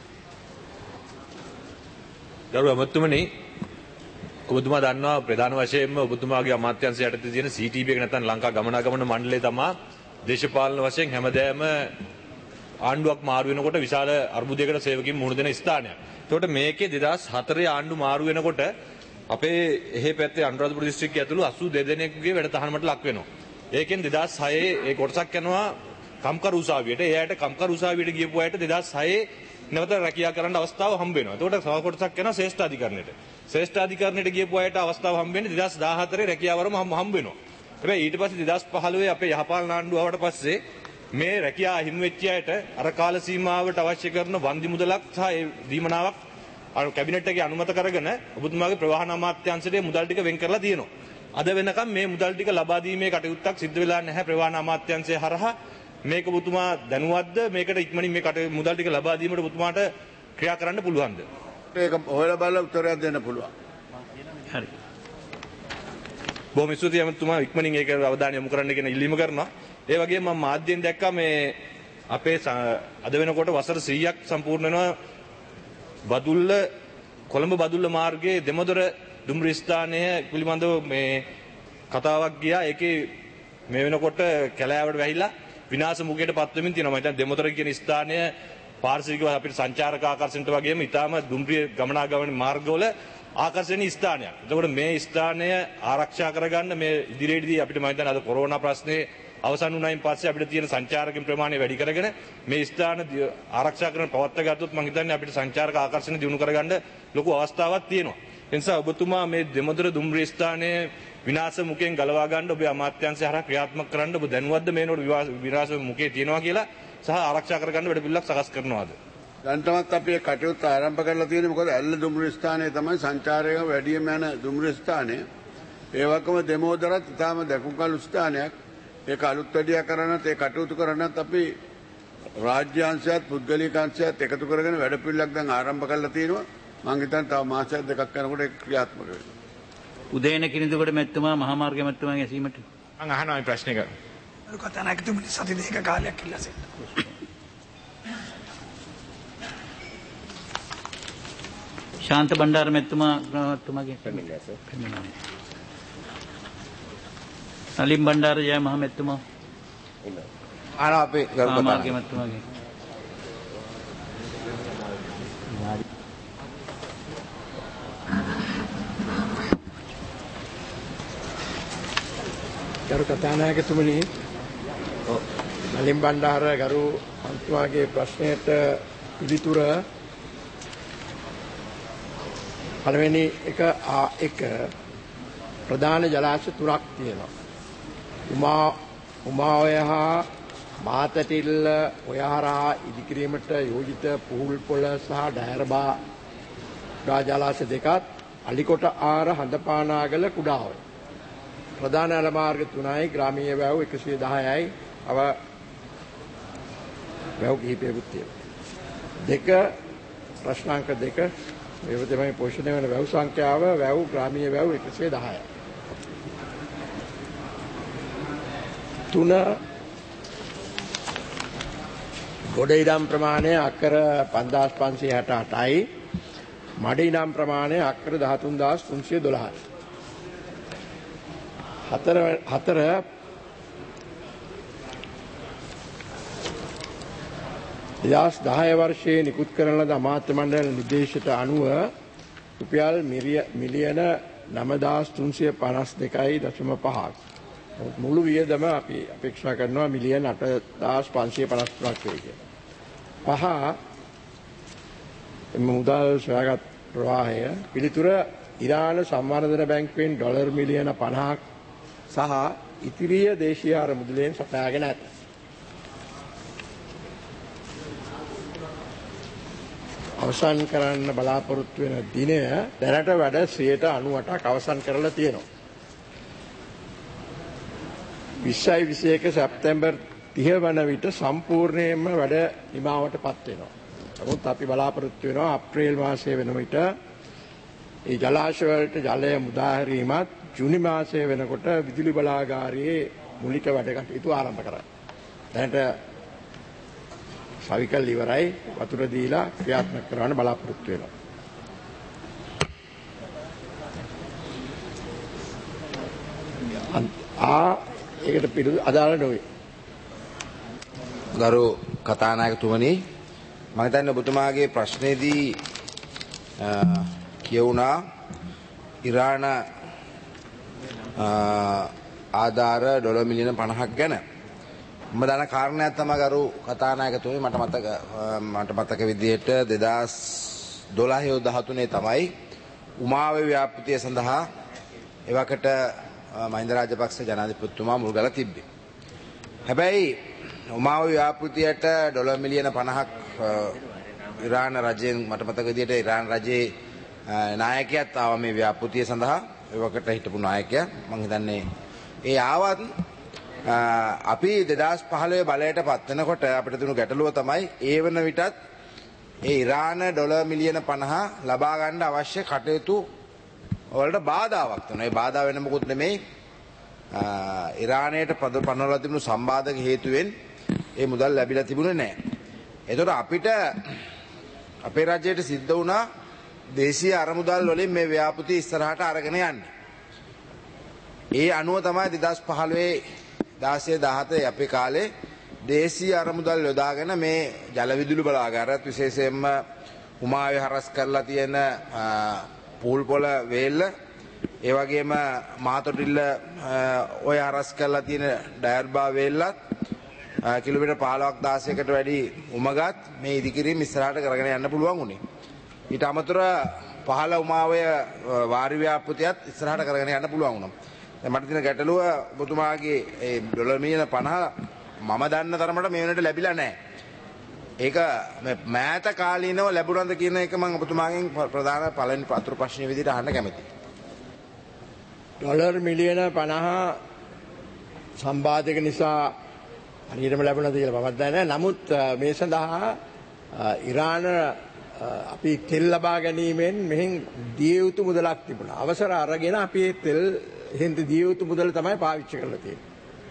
ගරු අමතුමනි ඔබතුමා දන්නවා ප්‍රධාන වශයෙන්ම ඔබතුමාගේ අමාත්‍යාංශය යටතේ තියෙන සී ටී බී එක නැත්නම් ලංකා ගමනාගමන මණ්ඩලය තමයි දේශපාලන වශයෙන් හැමදාම ආණ්ඩුවක් මාරු වෙනකොට විශාල අර්බුදයකට සේවකින් මුහුණ දෙන ස්ථානයක්. ඒකට මේකේ දෙදහස් හතරේ ආණ්ඩු මාරු වෙනකොට අපේ එහෙ පැත්තේ අනුරාධපුර දිස්ත්‍රික්කය ඇතුළු අසූ දෙක දෙනෙකුගේ වැඩ තහනමට ලක් වෙනවා. ඒකෙන් දෙදහස් හයේ ඒ කොටසක් යනවා කම්කරු උසාවියට. ඒ අයට කම්කරු උසාවියට ගියපු අයට දෙදහස් හයේ නැවත රැකියාව කරන්න අවස්ථාව හම්බ වෙනවා. ඒකට සම කොටසක් යනවා ශ්‍රේෂ්ඨ අධිකරණයට. ශ්‍රේෂ්ඨ අධිකරණයට ගියපු අයට අවස්ථාව හම්බ වෙන්නේ දෙදහස් දාහතරේ රැකියාවරම හම්බ වෙනවා. හැබැයි ඊට පස්සේ දෙදහස් පහළොවේ අපේ යහපාලන ආණ්ඩුව ආවට පස්සේ මේ රැකියාව හිමි වෙච්ච අයට අර කාල සීමාවට අවශ්‍ය කරන වන්දි මුදලක් සහ ඒ දීමනාවක් අර කැබිනට් එකේ අනුමත කරගෙන ඔබතුමාගේ ප්‍රවාහන අමාත්‍යාංශයේ මුදල් ටික වෙන් කරලා තියෙනවා. අද වෙනකම් මේ මුදල් ටික ලබා දීමේ කටයුත්තක් සිද්ධ වෙලා නැහැ ප්‍රවාහන අමාත්‍යාංශය හරහා. මේක ඔබතුමා දැනුවත්ද මේකට ඉක්මනින් මේ කටයුතු මුදල් ටික ලබා දීමට ඔබතුමාට ක්‍රියා කරන්න පුළුවන්ද? ඒක හොයලා බලලා උත්තරයක් දෙන්න පුළුවන්. හරි. බොහොම ස්තුතියි අමතුමා ඉක්මනින් ඒක අවධානය යොමු කරන්න කියන ඉල්ලීම කරනවා. ඒ වගේම මම මාධ්‍යෙන් දැක්කා මේ අපේ අද වෙනකොට වසර සීයක් සම්පූර්ණ වෙනවා බදුල්ල කොළඹ බදුල්ල මාර්ගයේ දෙමොදොර දුම්රිය ස්ථානය පිළිබඳව මේ කතාවක් ගියා. ඒකේ මේ වෙනකොට කැලෑවට වැහිලා විනාශ මුඛයට පත් වෙමින් තියෙනවා. මම හිතන්නේ දෙමොදොර කියන ස්ථානය පාරිසරිකව අපිට සංචාරක ආකර්ෂණයට වගේම ඊටාම දුම්රිය ගමනාගමන මාර්ගවල ආකර්ෂණීය ස්ථානයක්. එතකොට මේ ස්ථානය ආරක්ෂා කරගන්න මේ ඉදිරියේදී අපිට මම හිතන්නේ අද කොරෝනා ප්‍රශ්නේ අවසන් වුණායින් පස්සේ අපිට තියෙන සංචාරකයන් ප්‍රමාණය වැඩි කරගෙන මේ ස්ථාන ආරක්ෂා කරන පවත්ත ගත්තොත් මම හිතන්නේ අපිට සංචාරක ආකර්ෂණ දියුණු කරගන්න ලොකු අවස්ථාවක් තියෙනවා. ඒ නිසා ඔබතුමා මේ දෙමොදොර දුම්රිය ස්ථානයේ විනාශ මුඛයෙන් ගලවා ගන්න ඔබේ අමාත්‍යාංශය හරහා ක්‍රියාත්මක කරන්න ඔබ දැනුවත්ද මේනොට විනාශ මුඛයේ තියෙනවා කියලා සහ ආරක්ෂා කරගන්න වැඩ පිළිවෙලක් සකස් කරනවාද? දැන්ටමත් අපි කටයුත්ත ආරම්භ කරලා තියෙන්නේ මොකද ඇල්ල දුම්රිය ස්ථානයේ තමයි සංචාරය වැඩිම යන දුම්රිය ස්ථානය. ඒ වගේම දෙමෝදරත් ඉතාම දකුණු ස්ථානයක්. ඒක අලුත් වැඩියා කරනත් ඒ කටයුතු කරනත් අපි රාජ්‍යාංශයත් පුද්ගලිකාංශයත් එකතු කරගෙන වැඩ පිළිවෙලක් දැන් ආරම්භ කරලා තියෙනවා. මම හිතන්නේ තව මාසයක් දෙකක් යනකොට ඒක ක්‍රියාත්මක වෙනවා. උදේන කිරිඳුගොඩ මැතිතුමා මහා මාර්ග මැතිතුමාගේ ඇසීමට මම අහනවා මේ ප්‍රශ්නේ කර. අර කතානායකතුමනි සති දෙකක කාලයක් ඉල්ලා සිටිනවා. ශාන්ත බණ්ඩාර මැතිතුමා ග්‍රහතුමාගේ පැමිණිලා. නලින් බණ්ඩාර ජය මහ මැතිතුමා. ආන අපේ මහා මාර්ග මැතිතුමාගේ. ගරු කතානායකතුමනි නලින් බණ්ඩාර ගරු මන්ත්‍රීතුමාගේ ප්‍රශ්නයට පිළිතුර පළවෙනි එක ආ එක ප්‍රධාන ජලාශ තුනක් තියෙනවා. උමා උමාඔය හා මාතටිල්ල ඔය හරහා ඉදිකිරීමට යෝජිත පුහුල් පොළ සහ ඩයරබා ගා ජලාශ දෙකත් අලිකොට ආර හඳපානාගල කුඩාඔය. ප්‍රධාන ඇල මාර්ග තුනයි ග්‍රාමීය වැව් එකසිය දහයයි අව වැව් කිහිපයකුත් තියෙනවා. දෙක ප්‍රශ්නාංක දෙක මේව තමයි පෝෂණය වෙන වැව් සංඛ්‍යාව වැව් ග්‍රාමීය වැව් එකසිය දහයයි. තුන ගොඩ ඉඩම් ප්‍රමාණය අක්කර පන්දාස් පන්සිය හැට අටයි මඩ ඉඩම් ප්‍රමාණය අක්කර දහතුන් දාස් තුන්සිය දොළහයි. හතර හතර දෙදහස් දහය වර්ෂයේ නිකුත් කරන ලද අමාත්‍ය මණ්ඩල නිර්දේශයට අනුව රුපියල් මිලියන නවදාස් තුන්සිය පනස් දෙකයි දශම පහක්. මුළු වියදම අපි අපේක්ෂා කරනවා මිලියන අටදාස් පන්සිය පනස් තුනක් වේ කියලා. පහ මුදල් සොයාගත් ප්‍රවාහය පිළිතුර ඉරාන සංවර්ධන බැංකුවෙන් ඩොලර් මිලියන පනහක් සහ ඉතිරිය දේශීය අරමුදලෙන් සපයාගෙන ඇත. අවසන් කරන්න බලාපොරොත්තු වෙන දිනය දැනට වැඩ සියයට අනූඅටක් අවසන් කරලා තියෙනවා. විස්සයි විසිඑක සැප්තැම්බර් තිහ වන විට සම්පූර්ණයෙන්ම වැඩ නිමාවටපත් වෙනවා. නමුත් අපි බලාපොරොත්තු වෙනවා අප්‍රේල් මාසයේ වෙන විට ඒ ජලාශය වලට ජලය මුදා හැරීමත් ජූනි මාසයේ වෙනකොට විදුලි බලාගාරයේ මූලික වැඩ කටයුතු ආරම්භ කරන්න. දැනට සවිකල් ඉවරයි වතුර දීලා ක්‍රියාත්මක කරන්න බලාපොරොත්තු වෙනවා. ආ ඒකට පිළිතුරු අදාළ නොවේ. ගරු කතානායකතුමනි මම හිතන්නේ ඔබතුමාගේ ප්‍රශ්නේදී කියුණා ඉරාන ආධාර ඩොලර් මිලියන පනහක් ගැන. මම දන්න කාරණයක් තමයි ගරු කතානායකතුමනි මට මතක මට මතක විදිහට දෙදහස් දොළහ දහතුනේ තමයි උමාවේ ව්‍යාපෘතිය සඳහා එවකට මහින්ද රාජපක්ෂ ජනාධිපතිතුමා මුල් ගලා තිබ්බේ. හැබැයි උමාවේ ව්‍යාපෘතියට ඩොලර් මිලියන පනහක් ඉරාන රජයෙන් මට මතක විදිහට ඉරාන රජයේ නායකයාත් ආවා මේ ව්‍යාපෘතිය සඳහා. එවකට හිටපු නායකයා මම හිතන්නේ ඒ ආවත් අපි දෙදහස් පහළොව බලයට පත් වෙනකොට අපිට දුණු ගැටලුව තමයි ඒ වන විටත් ඒ ඉරාන ඩොලර් මිලියන පනහ ලබා ගන්න අවශ්‍ය කටයුතු වලට බාධාවක් වෙනවා. ඒ බාධා වෙන මොකුත් නෙමෙයි ඉරානයට පනවලා තිබුණු සම්බාධක හේතුවෙන් ඒ මුදල් ලැබිලා තිබුණේ නැහැ. ඒතකොට අපිට අපේ රජයට සිද්ධ වුණා දේශීය අරමුදල් වලින් මේ ව්‍යාපෘතිය ඉස්සරහට අරගෙන යන්නේ. ඒ අනුව තමයි දෙදහස් පහළොව දාසය දහතේ අපේ කාලේ දේශීය අරමුදල් යොදාගෙන මේ ජල විදුලි බලාගාරات විශේෂයෙන්ම උමාවේ හරස් කරලා තියෙන පූල් පොළ වේල්ල ඒ වගේම මාතොටිල්ල ඔය හරස් කරලා තියෙන ඩයර්බා වේල්ලත් කිලෝමීටර් පහළොවක් දාසයකට වැඩි උමගත් මේ ඉදිකිරීම ඉස්සරහට කරගෙන යන්න පුළුවන් උනේ. ඊට අමතරව පහළ උමාවය වාරි ව්‍යාපෘතියත් ඉස්සරහට කරගෙන යන්න පුළුවන් වුණා. මට තියෙන ගැටලුව ඔබතුමාගේ ඒ ඩොලර් මිලියන පනහ මම දන්න තරමට මේ වෙනට ලැබිලා නැහැ. ඒක මෑත කාලීනව ලැබුණාද කියන එක මම ඔබතුමාගෙන් ප්‍රධාන පළවෙනි අතුරු ප්‍රශ්නය විදිහට අහන්න කැමතියි. ඩොලර් මිලියන පනහ සම්බාධක නිසා හරියටම ලැබුණාද කියලා මම දන්නේ නැහැ. නමුත් මේ සඳහා ඉරාන අපි තෙල් ලබා ගැනීමෙන් මෙහෙන් දිය යුතු මුදලක් තිබුණා. අවසර අරගෙන අපි තෙල් එහෙන් දිය යුතු මුදල තමයි පාවිච්චි කරලා තියෙන්නේ.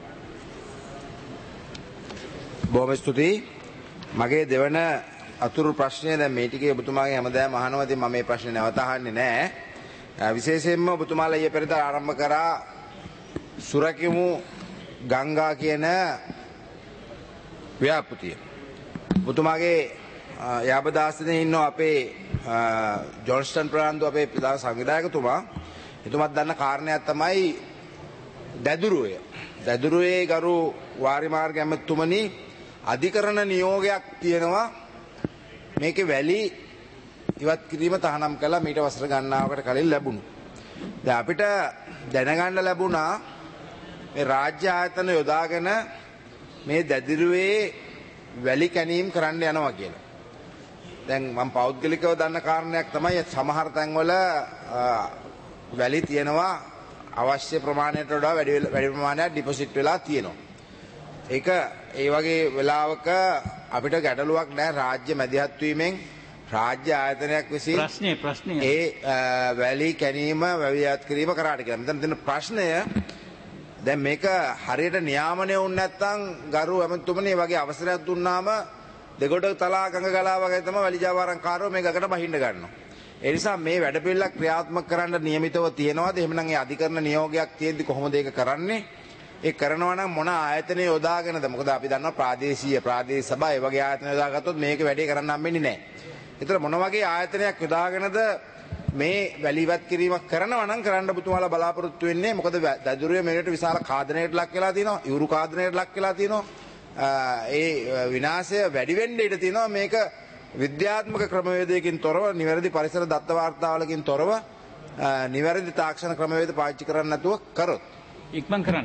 බොහොම ස්තුතියි. මගේ දෙවන අතුරු ප්‍රශ්නය දැන් මේ ටිකේ ඔබතුමාගේ හැමදාම අහනවා. ඉතින් මම මේ ප්‍රශ්නේ නැවත අහන්නේ නැහැ. විශේෂයෙන්ම ඔබතුමාලා ඊයේ පෙරේද ආරම්භ කරා සුරකිමු ගංගා කියන ව්‍යාපෘතිය. ඔබතුමාගේ යාබදාස්තනේ ඉන්න අපේ ජොන්ස්ටන් ප්‍රනාන්දු අපේ ප්‍රධාන සංවිධායකතුමා එතුමත් දන්න කාරණයක් තමයි දැදුරුවය. දැදුරුවේ ගරු වාරිමාර්ග ඇමතුමනි අධිකරණ නියෝගයක් තියෙනවා මේකේ වැලි ඉවත් කිරීම තහනම් කළා මීට වසර ගණනාවකට කලින් ලැබුණු. දැන් අපිට දැනගන්න ලැබුණා මේ රාජ්‍ය ආයතන යොදාගෙන මේ දැදිරුවේ වැලි කැණීම් කරන්න යනවා කියලා. දැන් මම පෞද්ගලිකව දන්න කාරණයක් තමයි සමහර තැන්වල වැලි තියෙනවා අවශ්‍ය ප්‍රමාණයට වඩා වැඩි වැඩි ප්‍රමාණයක් ඩිපොසිට් වෙලා තියෙනවා. ඒක ඒ වගේ වෙලාවක අපිට ගැටලුවක් නැහැ රාජ්‍ය මැදිහත් වීමෙන් රාජ්‍ය ආයතනයක් විසින් ප්‍රශ්නේ ප්‍රශ්නේ ඒ වැලි කැණීම වැවියත් කිරීම කරාට කියලා. මෙතන තියෙන ප්‍රශ්නය දැන් මේක හරියට නියාමනය වුණ නැත්නම් ගරු ඇමතුමනි වගේ අවසරයක් දුන්නාම දෙගොඩ තලා ගඟ ගලා වගේ තමයි වැලිජාවාරම්කාරෝ මේ ගඟට බහින්න ගන්නවා. ඒ නිසා මේ වැඩපිළිවෙලක් ක්‍රියාත්මක කරන්න නියමිතව තියෙනවාද? එහෙමනම් ඒ අධිකරණ නියෝගයක් තියෙද්දි කොහොමද ඒක කරන්නේ? ඒ කරනවා නම් මොන ආයතනය යොදාගෙනද? මොකද අපි දන්නවා ප්‍රාදේශීය ප්‍රාදේශ සභා ඒ වගේ ආයතන යොදාගත්තොත් මේක වැඩේ කරන්න හම්බෙන්නේ නැහැ. ඒතර මොන වගේ ආයතනයක් යොදාගෙනද මේ වැලිවත් කිරීමක් කරනවා නම් කරන්න ඔබතුමාලා බලාපොරොත්තු වෙන්නේ? මොකද දදුරුවේ මේකට විශාල කාදනයකට ලක් වෙලා තියෙනවා. ඉවුරු කාදනයකට ලක් වෙලා තියෙනවා. ඒ විනාශය වැඩි වෙන්න ඉඩ තියෙනවා. මේක විද්‍යාත්මක ක්‍රමවේදයකින් තොරව, නිවැරදි පරිසර දත්ත වාර්තාවලකින් තොරව, නිවැරදි තාක්ෂණ ක්‍රමවේද පාවිච්චි කරන්නේ නැතුව කරොත් ඉක්මන් කරන්න.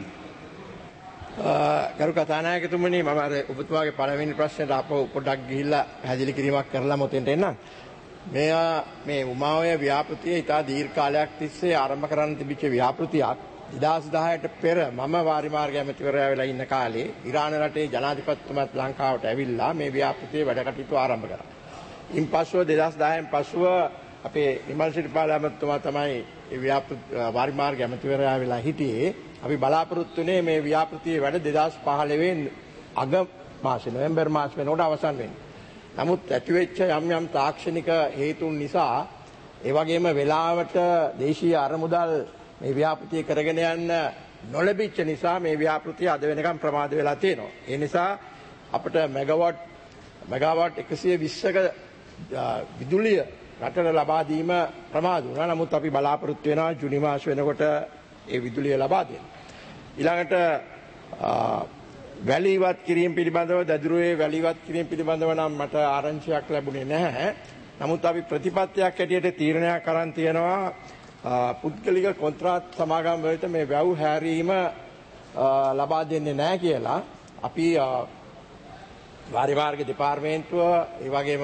ගරු කතානායකතුමනි මම අර ඔබතුමාගේ පළවෙනි ප්‍රශ්නයට අපෝ පොඩ්ඩක් ගිහිල්ලා පැහැදිලි කිරීමක් කරලා මොතෙන්ට එන්නම්. මෙයා මේ උමාවය ව්‍යාපෘතිය ඉතා දීර්ඝ කාලයක් තිස්සේ ආරම්භ කරන්න තිබිච්ච ව්‍යාපෘතියක්. දෙදාස් දහයට පෙර මම වාරිමාර්ග ඇමතිවරයා වෙලා ඉන්න කාලේ ඉරාන රටේ ජනාධිපතිතුමත් ලංකාවට ඇවිල්ලා මේ ව්‍යාපෘතියේ වැඩ කටයුතු ආරම්භ කරා. ඉන්පසුව දෙදාස් දහයෙන් පසුව අපේ නිමල් සිරිපාල ඇමතිතුමා තමයි මේ ව්‍යාපෘති වාරිමාර්ග ඇමතිවරයා වෙලා හිටියේ. අපි බලාපොරොත්තු වෙන්නේ මේ ව්‍යාපෘතියේ වැඩ දෙදාස් පහළොව අග මාසේ නොවැම්බර් මාස වෙනකොට අවසන් වෙන්නේ. නමුත් ඇතිවෙච්ච යම් යම් තාක්ෂණික හේතුන් නිසා ඒ වගේම වෙලාවට දේශීය අරමුදල් මේ ව්‍යාපෘතිය කරගෙන යන්න නොලැබිච්ච නිසා මේ ව්‍යාපෘතිය අද වෙනකම් ප්‍රමාද වෙලා තියෙනවා. ඒ නිසා අපිට මෙගාවොට් මෙගාවොට් එකසිය විස්සක විදුලිය රටට ලබා දීම ප්‍රමාද වුණා. නමුත් අපි බලාපොරොත්තු වෙනවා ජුනි මාස වෙනකොට ඒ විදුලිය ලබා දෙන්න. ඊළඟට වැලිවත් කිරීම පිළිබඳව දදුරුවේ වැලිවත් කිරීම පිළිබඳව නම් මට ආරංචියක් ලැබුණේ නැහැ. නමුත් අපි ප්‍රතිපත්තියක් හැටියට තීරණයක් කරන් තියෙනවා පුද්ගලික කොන්ත්‍රාත් සමාගම් වලට මේ වැව් හැරීම ලබා දෙන්නේ නැහැ කියලා. අපි වාරිමාර්ග දෙපාර්තමේන්තුව ඒ වගේම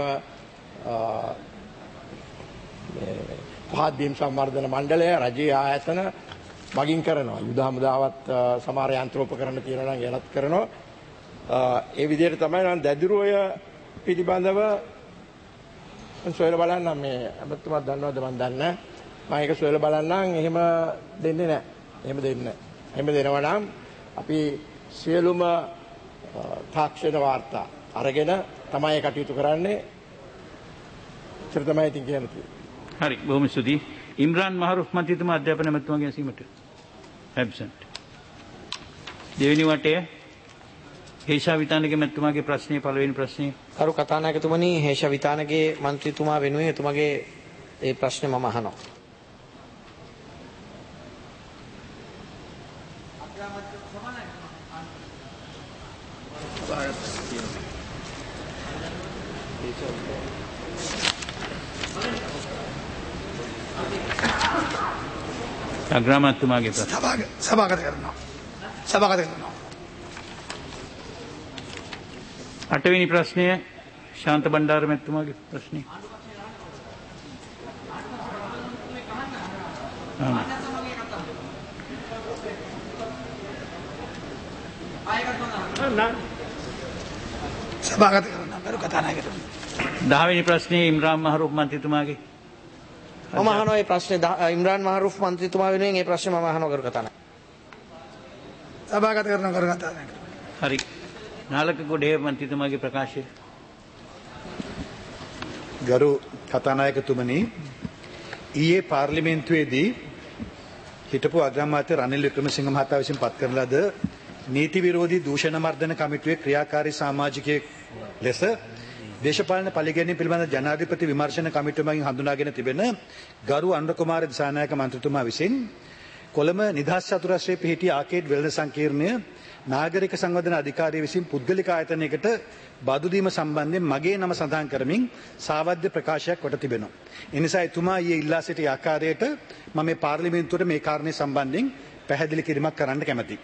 පහත් බීම් සංවර්ධන මණ්ඩලය රජයේ ආයතන මගින් කරනවා. යුද හමුදාවත් සමහර යන්ත්‍රෝපකරණ තියෙනවා නම් එලත් කරනවා. ඒ විදිහට තමයි නම් දැදුරුවය පිළිබඳව සොයලා බලන්න මේ අමතුමත් දන්නවද මන් දන්නේ නැහැ. මම ඒක සොයලා බලන්නම්. එහෙම දෙන්නේ නැහැ. එහෙම දෙන්නේ නැහැ. එහෙම දෙනවා නම් අපි සියලුම තාක්ෂණ වාර්තා අරගෙන තමයි කටයුතු කරන්නේ. ඉතින් තමයි ඉතින් කියන්නේ. හරි බොහොම ස්තුතියි. ඉම්රාන් මහරුෆ් මන්ත්‍රීතුමා අධ්‍යාපන මන්ත්‍රීතුමාගේ ඇසීමට ඇබ්සන්ට්. දෙවෙනි වටය හේෂා විතානගේ මන්ත්‍රීතුමාගේ ප්‍රශ්නේ පළවෙනි ප්‍රශ්නේ. කරු කතානායකතුමනි හේෂා විතානගේ මන්ත්‍රීතුමා වෙනුවෙන් එතුමාගේ ඒ ප්‍රශ්නේ මම අහනවා. අග්‍රාමාත්‍යතුමාගේ ප්‍රශ්න. සභාගත කරනවා. සභාගත කරනවා. අටවෙනි ප්‍රශ්නය ශාන්ත බණ්ඩාර මැතිතුමාගේ ප්‍රශ්නය. සභාගත කරනවා. ගරු කතානායකතුමනි. දහවෙනි ප්‍රශ්නේ ඉම්රාන් මහරූප් මන්ත්‍රීතුමාගේ. මම අහනවා මේ ප්‍රශ්නේ ඉම්රාන් මහරූප් මන්ත්‍රීතුමා වෙනුවෙන් මේ ප්‍රශ්නේ මම අහනවා කරු කතානායක. සභාගත කරනවා කරු කතානායක. හරි. නාලක ගොඩේ මන්ත්‍රීතුමාගේ ප්‍රකාශය. ගරු කතානායකතුමනි, ඊයේ පාර්ලිමේන්තුවේදී හිටපු අග්‍රාමාත්‍ය රනිල් වික්‍රමසිංහ මහතා විසින් පත් කරන ලද නීති විරෝධී දූෂණ මර්දන කමිටුවේ ක්‍රියාකාරී සමාජිකයෙක් ලෙස දේශපාලන පරිගැනීම් පිළිබඳ ජනාධිපති විමර්ශන කමිටුවකින් හඳුනාගෙන තිබෙන ගරු අනුර කුමාර දිසානායක මන්ත්‍රීතුමා විසින් කොළඹ නිදහස් චතුරස්‍රයේ පිහිටි ආකේඩ් වෙළඳ සංකීර්ණය නාගරික සංවර්ධන අධිකාරිය විසින් පුද්ගලික ආයතනයකට බදු දීම සම්බන්ධයෙන් මගේ නම සඳහන් කරමින් සාවද්‍ය ප්‍රකාශයක් කොට තිබෙනවා. ඒ නිසා එතුමා ඊයේ ඉල්ලා සිටි ආකාරයට මම මේ පාර්ලිමේන්තුවට මේ කාරණේ සම්බන්ධයෙන් පැහැදිලි කිරීමක් කරන්න කැමැතියි.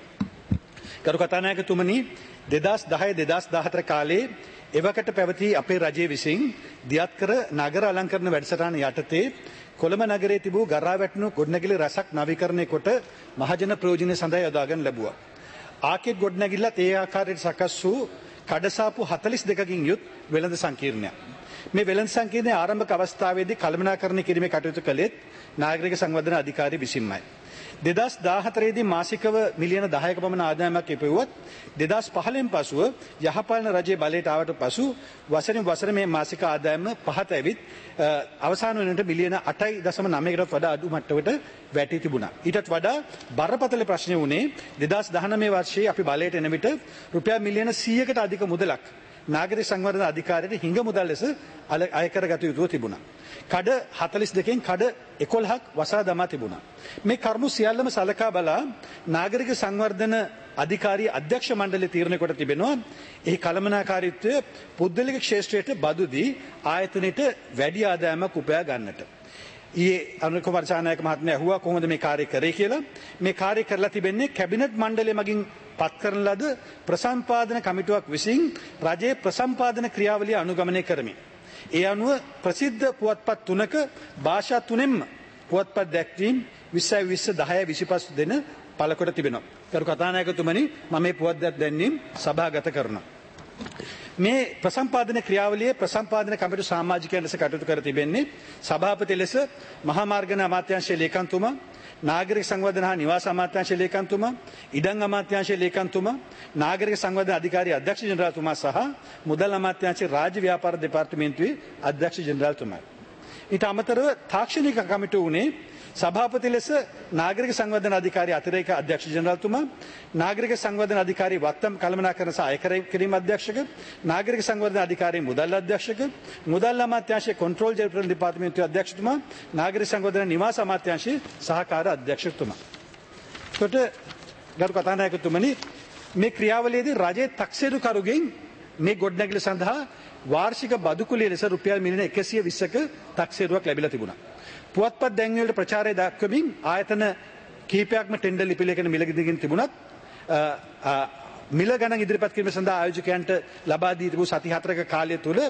ගරු කතානායකතුමනි, දෙදහස් දහය දෙදහස් දාහතර කාලේ එවකට පැවති අපේ රජය විසින් දියත් කර නගර අලංකරණ වැඩසටහන යටතේ කොළඹ නගරයේ තිබූ ගරා වැටුණු ගොඩනැගිලි රැසක් නවීකරණය කොට මහජන ප්‍රයෝජනය සඳහා යොදාගෙන ලැබුවා. ආකේඩ් ගොඩනැගිල්ලත් ඒ ආකාරයට සකස් වූ කඩසාපු හතළිස් දෙකකින් යුත් වෙළඳ සංකීර්ණයක්. මේ වෙළඳ සංකීර්ණයේ ආරම්භක අවස්ථාවේදී කළමනාකරණය කිරීමේ කටයුතු කළේත් නාගරික සංවර්ධන අධිකාරිය විසින්මයි. දෙදහස් දාහතරේදී මාසිකව මිලියන දහයක පමණ ආදායමක් ඉපෙව්වත් දෙදහස් පහළෙන් පසුව යහපාලන රජයේ බලයට ආවට පසු වසරින් වසර මේ මාසික ආදායම පහත ඇවිත් අවසාන වෙනට මිලියන අටයි දශම නවයකටත් වඩා අඩු මට්ටමකට වැටී තිබුණා. ඊටත් වඩා බරපතල ප්‍රශ්නේ වුණේ දෙදහස් දහනවය වර්ෂයේ අපි බලයට එන විට රුපියල් මිලියන සීයකට අධික මුදලක් නාගරික සංවර්ධන අධිකාරියට හිඟ මුදල් ලෙස අය කරගත යුතුව තිබුණා. කඩ හතළිස් දෙකෙන් කඩ එකොළහක් වසා දමා තිබුණා. මේ කරුණු සියල්ලම සලකා බලා නාගරික සංවර්ධන අධිකාරිය අධ්‍යක්ෂ මණ්ඩලය තීරණය කොට තිබෙනවා එහි කළමනාකාරීත්වය පුද්ගලික ක්ෂේත්‍රයට බදු දී ආයතනයට වැඩි ආදායමක් උපයා ගන්නට. ඊයේ අනුර කුමාර දිසානායක මහත්මයා ඇහුවා කොහොමද මේ කාර්ය කරේ කියලා. මේ කාර්ය කරලා තිබෙන්නේ කැබිනට් මණ්ඩලය මගින් පත් කරන ලද ප්‍රසම්පාදන කමිටුවක් විසින් රජයේ ප්‍රසම්පාදන ක්‍රියාවලිය අනුගමනය කරමින්. ඒ අනුව ප්‍රසිද්ධ පුවත්පත් තුනක භාෂා තුනෙන්ම පුවත්පත් දැක්වීම් විස්සයි විස්ස දහය විසිපස් දෙන පළකොට තිබෙනවා. කරු කතානායකතුමනි, මම මේ පුවත්පත් දැන්වීම් සභාගත කරනවා. මේ ප්‍රසම්පාදන ක්‍රියාවලියේ ප්‍රසම්පාදන කමිටු සමාජිකයන් ලෙස කටයුතු කර තිබෙන්නේ සභාපති ලෙස මහා මාර්ග අමාත්‍යාංශයේ ලේකම්තුමා, නාගරික සංවර්ධන හා නිවාස අමාත්‍යාංශයේ ලේකම්තුමා, ඉඩම් අමාත්‍යාංශයේ ලේකම්තුමා, නාගරික සංවර්ධන අධිකාරිය අධ්‍යක්ෂ ජෙනරාල්තුමා සහ මුදල් අමාත්‍යාංශයේ රාජ්‍ය ව්‍යාපාර දෙපාර්තමේන්තුවේ අධ්‍යක්ෂ ජෙනරාල්තුමා. ඊට අමතරව තාක්ෂණික කමිටුව උනේ සභාපති ලෙස නාගරික සංවර්ධන අධිකාරිය අතිරේක අධ්‍යක්ෂ ජෙනරාල්තුමා, නාගරික සංවර්ධන අධිකාරිය වත්තම් කළමනාකරණ සහ අය කිරීම අධ්‍යක්ෂක, නාගරික සංවර්ධන අධිකාරිය මුදල් අධ්‍යක්ෂක, මුදල් අමාත්‍යාංශයේ කොන්ට්‍රෝල් ජෙනරල් දෙපාර්තමේන්තුවේ අධ්‍යක්ෂතුමා, නාගරික සංවර්ධන නිවාස අමාත්‍යාංශයේ සහකාර අධ්‍යක්ෂතුමා. කොට ගරු කතානායකතුමනි, මේ ක්‍රියාවලියේදී රජයේ තක්සේරුකරුගෙන් මේ ගොඩනැගිලි සඳහා වාර්ෂික බදු කුලිය ලෙස රුපියල් මිලියන එකසිය විස්සක තක්සේරුවක් ලැබිලා තිබුණා. පුවත්පත් දැන්වීමට ප්‍රචාරය දක්වමින් ආයතන කිහිපයක්ම ටෙන්ඩර් ලිපි ලේඛන මිල ගෙදකින් තිබුණත් මිල ගණන් ඉදිරිපත් කිරීම සඳහා ආයෝජකයන්ට ලබා දී තිබූ සති හතරක කාලය තුළ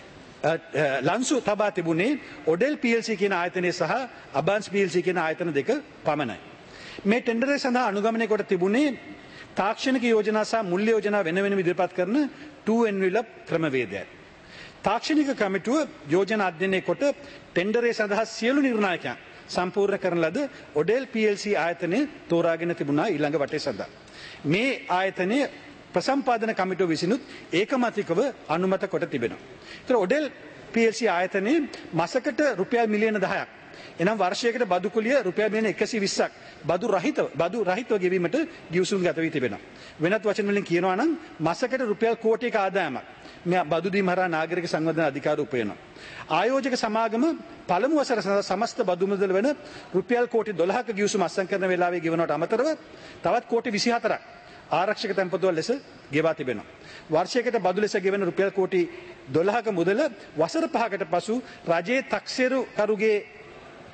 ලන්සු තබා තිබුණේ ඔඩෙල් පීඑල්සී කියන ආයතනය සහ අබාන්ස් පීඑල්සී කියන ආයතන දෙක පමණයි. මේ ටෙන්ඩරය සඳහා අනුගමනය කොට තිබුණේ තාක්ෂණික යෝජනා සහ මුල්‍ය යෝජනා වෙන වෙනම ඉදිරිපත් කරන two envelope ක්‍රමවේදයයි. තාක්ෂණික කමිටුව යෝජනා අධ්‍යයනය කොට ටෙන්ඩරේ සඳහා සියලු නිර්ණායකයන් සම්පූර්ණ කරන ලද ඔඩෙල් පීඑල්සී ආයතනය තෝරාගෙන තිබුණා ඊළඟ වටේ සඳහා. මේ ආයතනය ප්‍රසම්පාදන කමිටුව විසිනුත් ඒකමතිකව අනුමත කොට තිබෙනවා. ඒතර ඔඩෙල් පීඑල්සී ආයතනයේ මාසකට රුපියල් මිලියන දහයක් එනම් වර්ෂයකට බදු කුලිය රුපියල් මිලියන එකසිය විස්සක් බදු රහිතව බදු රහිතව ගෙවීමට ගිවිසුම් ගත වී තිබෙනවා. වෙනත් වචන වලින් කියනවා නම් මාසකට රුපියල් කෝටියක ආදායමක් මේ බදු දීම හරහා නාගරික සංවර්ධන අධිකාරිය උපයනවා. ආයෝජක සමාගම පළමු වසර සඳහා සමස්ත බදු මුදල් වෙන රුපියල් කෝටි දොළහක ගිවිසුම අත්සන් කරන වේලාවේ ගෙවනවට අමතරව තවත් කෝටි විසිහතරක් ආරක්ෂක තැන්පතුවල ලෙස ගෙවා තිබෙනවා. වර්ෂයකට බදු ලෙස ගෙවන රුපියල් කෝටි දොළහක මුදල වසර පහකට පසු රජයේ තක්සේරු කරුගේ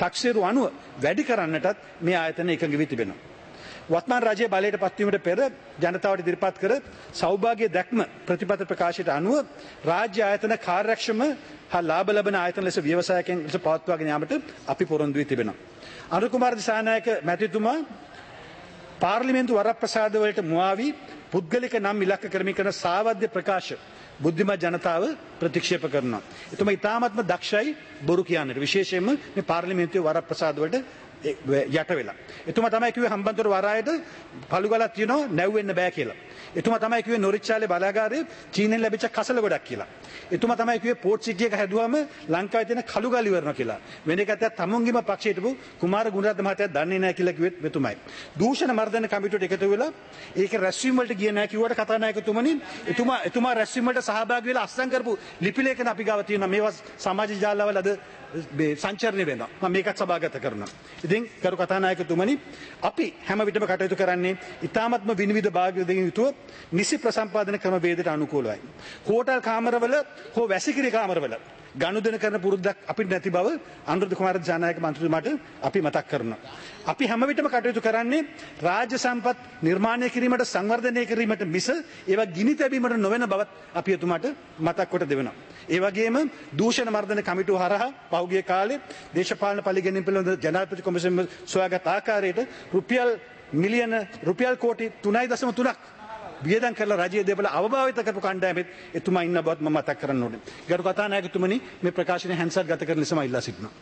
තක්සේරු අනුව වැඩි කරන්නටත් මේ ආයතන එකඟ වී තිබෙනවා. වත්මාන රජයේ බලයට පත්වීමට පෙර ජනතාවට ඉදිරිපත් කර සෞභාග්‍ය දැක්ම ප්‍රතිපත්ති ප්‍රකාශයට අනුව රාජ්‍ය ආයතන කාර්යක්ෂම හා ලාභ ලබන ආයතන ලෙස ව්‍යවසායකයන් ලෙස පවත්වාගෙන යාමට අපි පොරොන්දු වී තිබෙනවා. අනුර කුමාර දිසානායක මැතිතුමා පාර්ලිමේන්තු වරප්‍රසාද වලට මුවා වී පුද්ගලික නම් ඉලක්ක කරමින් කරන සාවද්‍ය ප්‍රකාශ බුද්ධිමත් ජනතාව ප්‍රතික්ෂේප කරනවා. එතුමා ඉතාමත්ම දක්ෂයි බොරු කියන්නට, විශේෂයෙන්ම මේ පාර්ලිමේන්තුවේ වරප්‍රසාද වලට යට වෙලා. එතුමා තමයි කිව්වේ හම්බන්තොට වරායට පළු ගලක් තියෙනවා නැව්වෙන්න බෑ කියලා. එතුමා තමයි කිව්වේ නොරිච්චාලේ බලාගාරයේ චීනෙන් ලැබිච්ච කසල ගොඩක් කියලා. එතුමා තමයි කිව්වේ පෝට් සිටි එක හැදුවම ලංකාවේ තියෙන කළු ගල් ඉවරනවා කියලා. වෙන එක ඇත්තට තමුන්ගේම පක්ෂයට පු කුමාර ගුණරත්න මහත්තයා දන්නේ නැහැ කියලා කිව්වෙත් මෙතුමයි. දූෂණ මර්දන කමිටුවට එකතු වෙලා ඒක රැස්වීම වලට ගියේ නැහැ කිව්වට කතානායකතුමනි එතුමා එතුමා රැස්වීම වලට සහභාගී වෙලා අස්සම් කරපු ලිපි ලේඛන අපි ගාව තියෙනවා. මේවා සමාජ ජාලවල අද සංචරණය වෙනවා. මම මේකත් සභාගත කරනවා. ඉතින් කරු කතානායකතුමනි අපි හැම විටම කටයුතු කරන්නේ ඉතාමත්ම විනිවිද භාග්‍යයෙන් යුතුව නිසි ප්‍රසම්පාදන ක්‍රමවේදයට අනුකූලවයි. හෝටල් කාමරවල හෝ වැසිකිළි කාමරවල ගනුදෙනු කරන පුරුද්දක් අපිට නැති බව අනුරුද්ධ කුමාර ජනනායක මන්ත්‍රීතුමාට අපි මතක් කරනවා. අපි හැම විටම කටයුතු කරන්නේ රාජ්‍ය සම්පත් නිර්මාණය කිරීමට සංවර්ධනය කිරීමට මිස ඒවා ගිනි තැබීමට නොවන බවත් අපි එතුමාට මතක් කොට දෙවෙනවා. ඒ වගේම දූෂණ මර්දන කමිටුව හරහා පහුගිය කාලේ දේශපාලන පරිගැනීම් පිළිබඳ ජනාධිපති කොමිසම සොයාගත් ආකාරයට රුපියල් මිලියන රුපියල් කෝටි තුනයි දශම තුනක් වියදම් කරලා රජයේ දේපල අවභාවිත කරපු කණ්ඩායමෙත් එතුමා ඉන්න බවත් මම මතක් කරන්න ඕනේ. ගරු කතානායකතුමනි මේ ප්‍රකාශනය හැන්සත් ගත කරන ලෙසම ඉල්ලා සිටිනවා.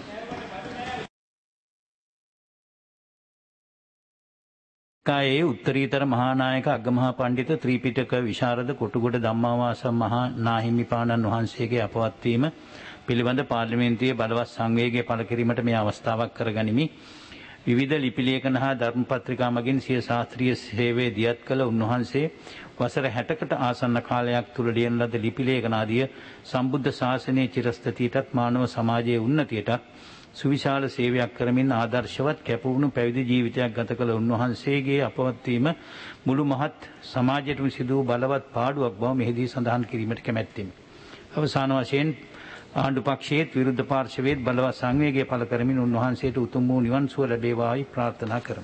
කායේ උත්තරීතර මහානායක අගමහා පඬිත ත්‍රිපිටක විශාරද කොටුගොඩ ධම්මාවාස මහා නාහිමිපාණන් වහන්සේගේ අපවත් වීම පිළිබඳ පාර්ලිමේන්තුවේ බලවත් සංවේගය පළ කිරීමට මේ අවස්ථාවක් කරගනිමි. විවිධ ලිපි ලේඛන හා ධර්ම පත්‍රිකා මගින් සිය ශාස්ත්‍රීය සේවය දියත් කළ උන්වහන්සේ වසර හැටකට ආසන්න කාලයක් තුල ලියන ලද ලිපි ලේඛන ආදිය සම්බුද්ධ ශාසනයේ චිරස්ථිතීටත් මානව සමාජයේ උන්නතියටත් සුවිශාල සේවයක් කරමින් ආදර්ශවත් කැපවුණු පැවිදි ජීවිතයක් ගත කළ උන්වහන්සේගේ අපවත් වීම මුළු මහත් සමාජයටම සිදු වූ බලවත් පාඩුවක් බව මෙහිදී සඳහන් කිරීමට කැමැත්තෙමි. අවසාන වශයෙන් ආණ්ඩු පක්ෂයේත් විරුද්ධ පාර්ශවයේත් බලවත් සංවේගය පළ කරමින් උන්වහන්සේට උතුම් වූ නිවන් සුව ලැබේවායි ප්‍රාර්ථනා කරමි.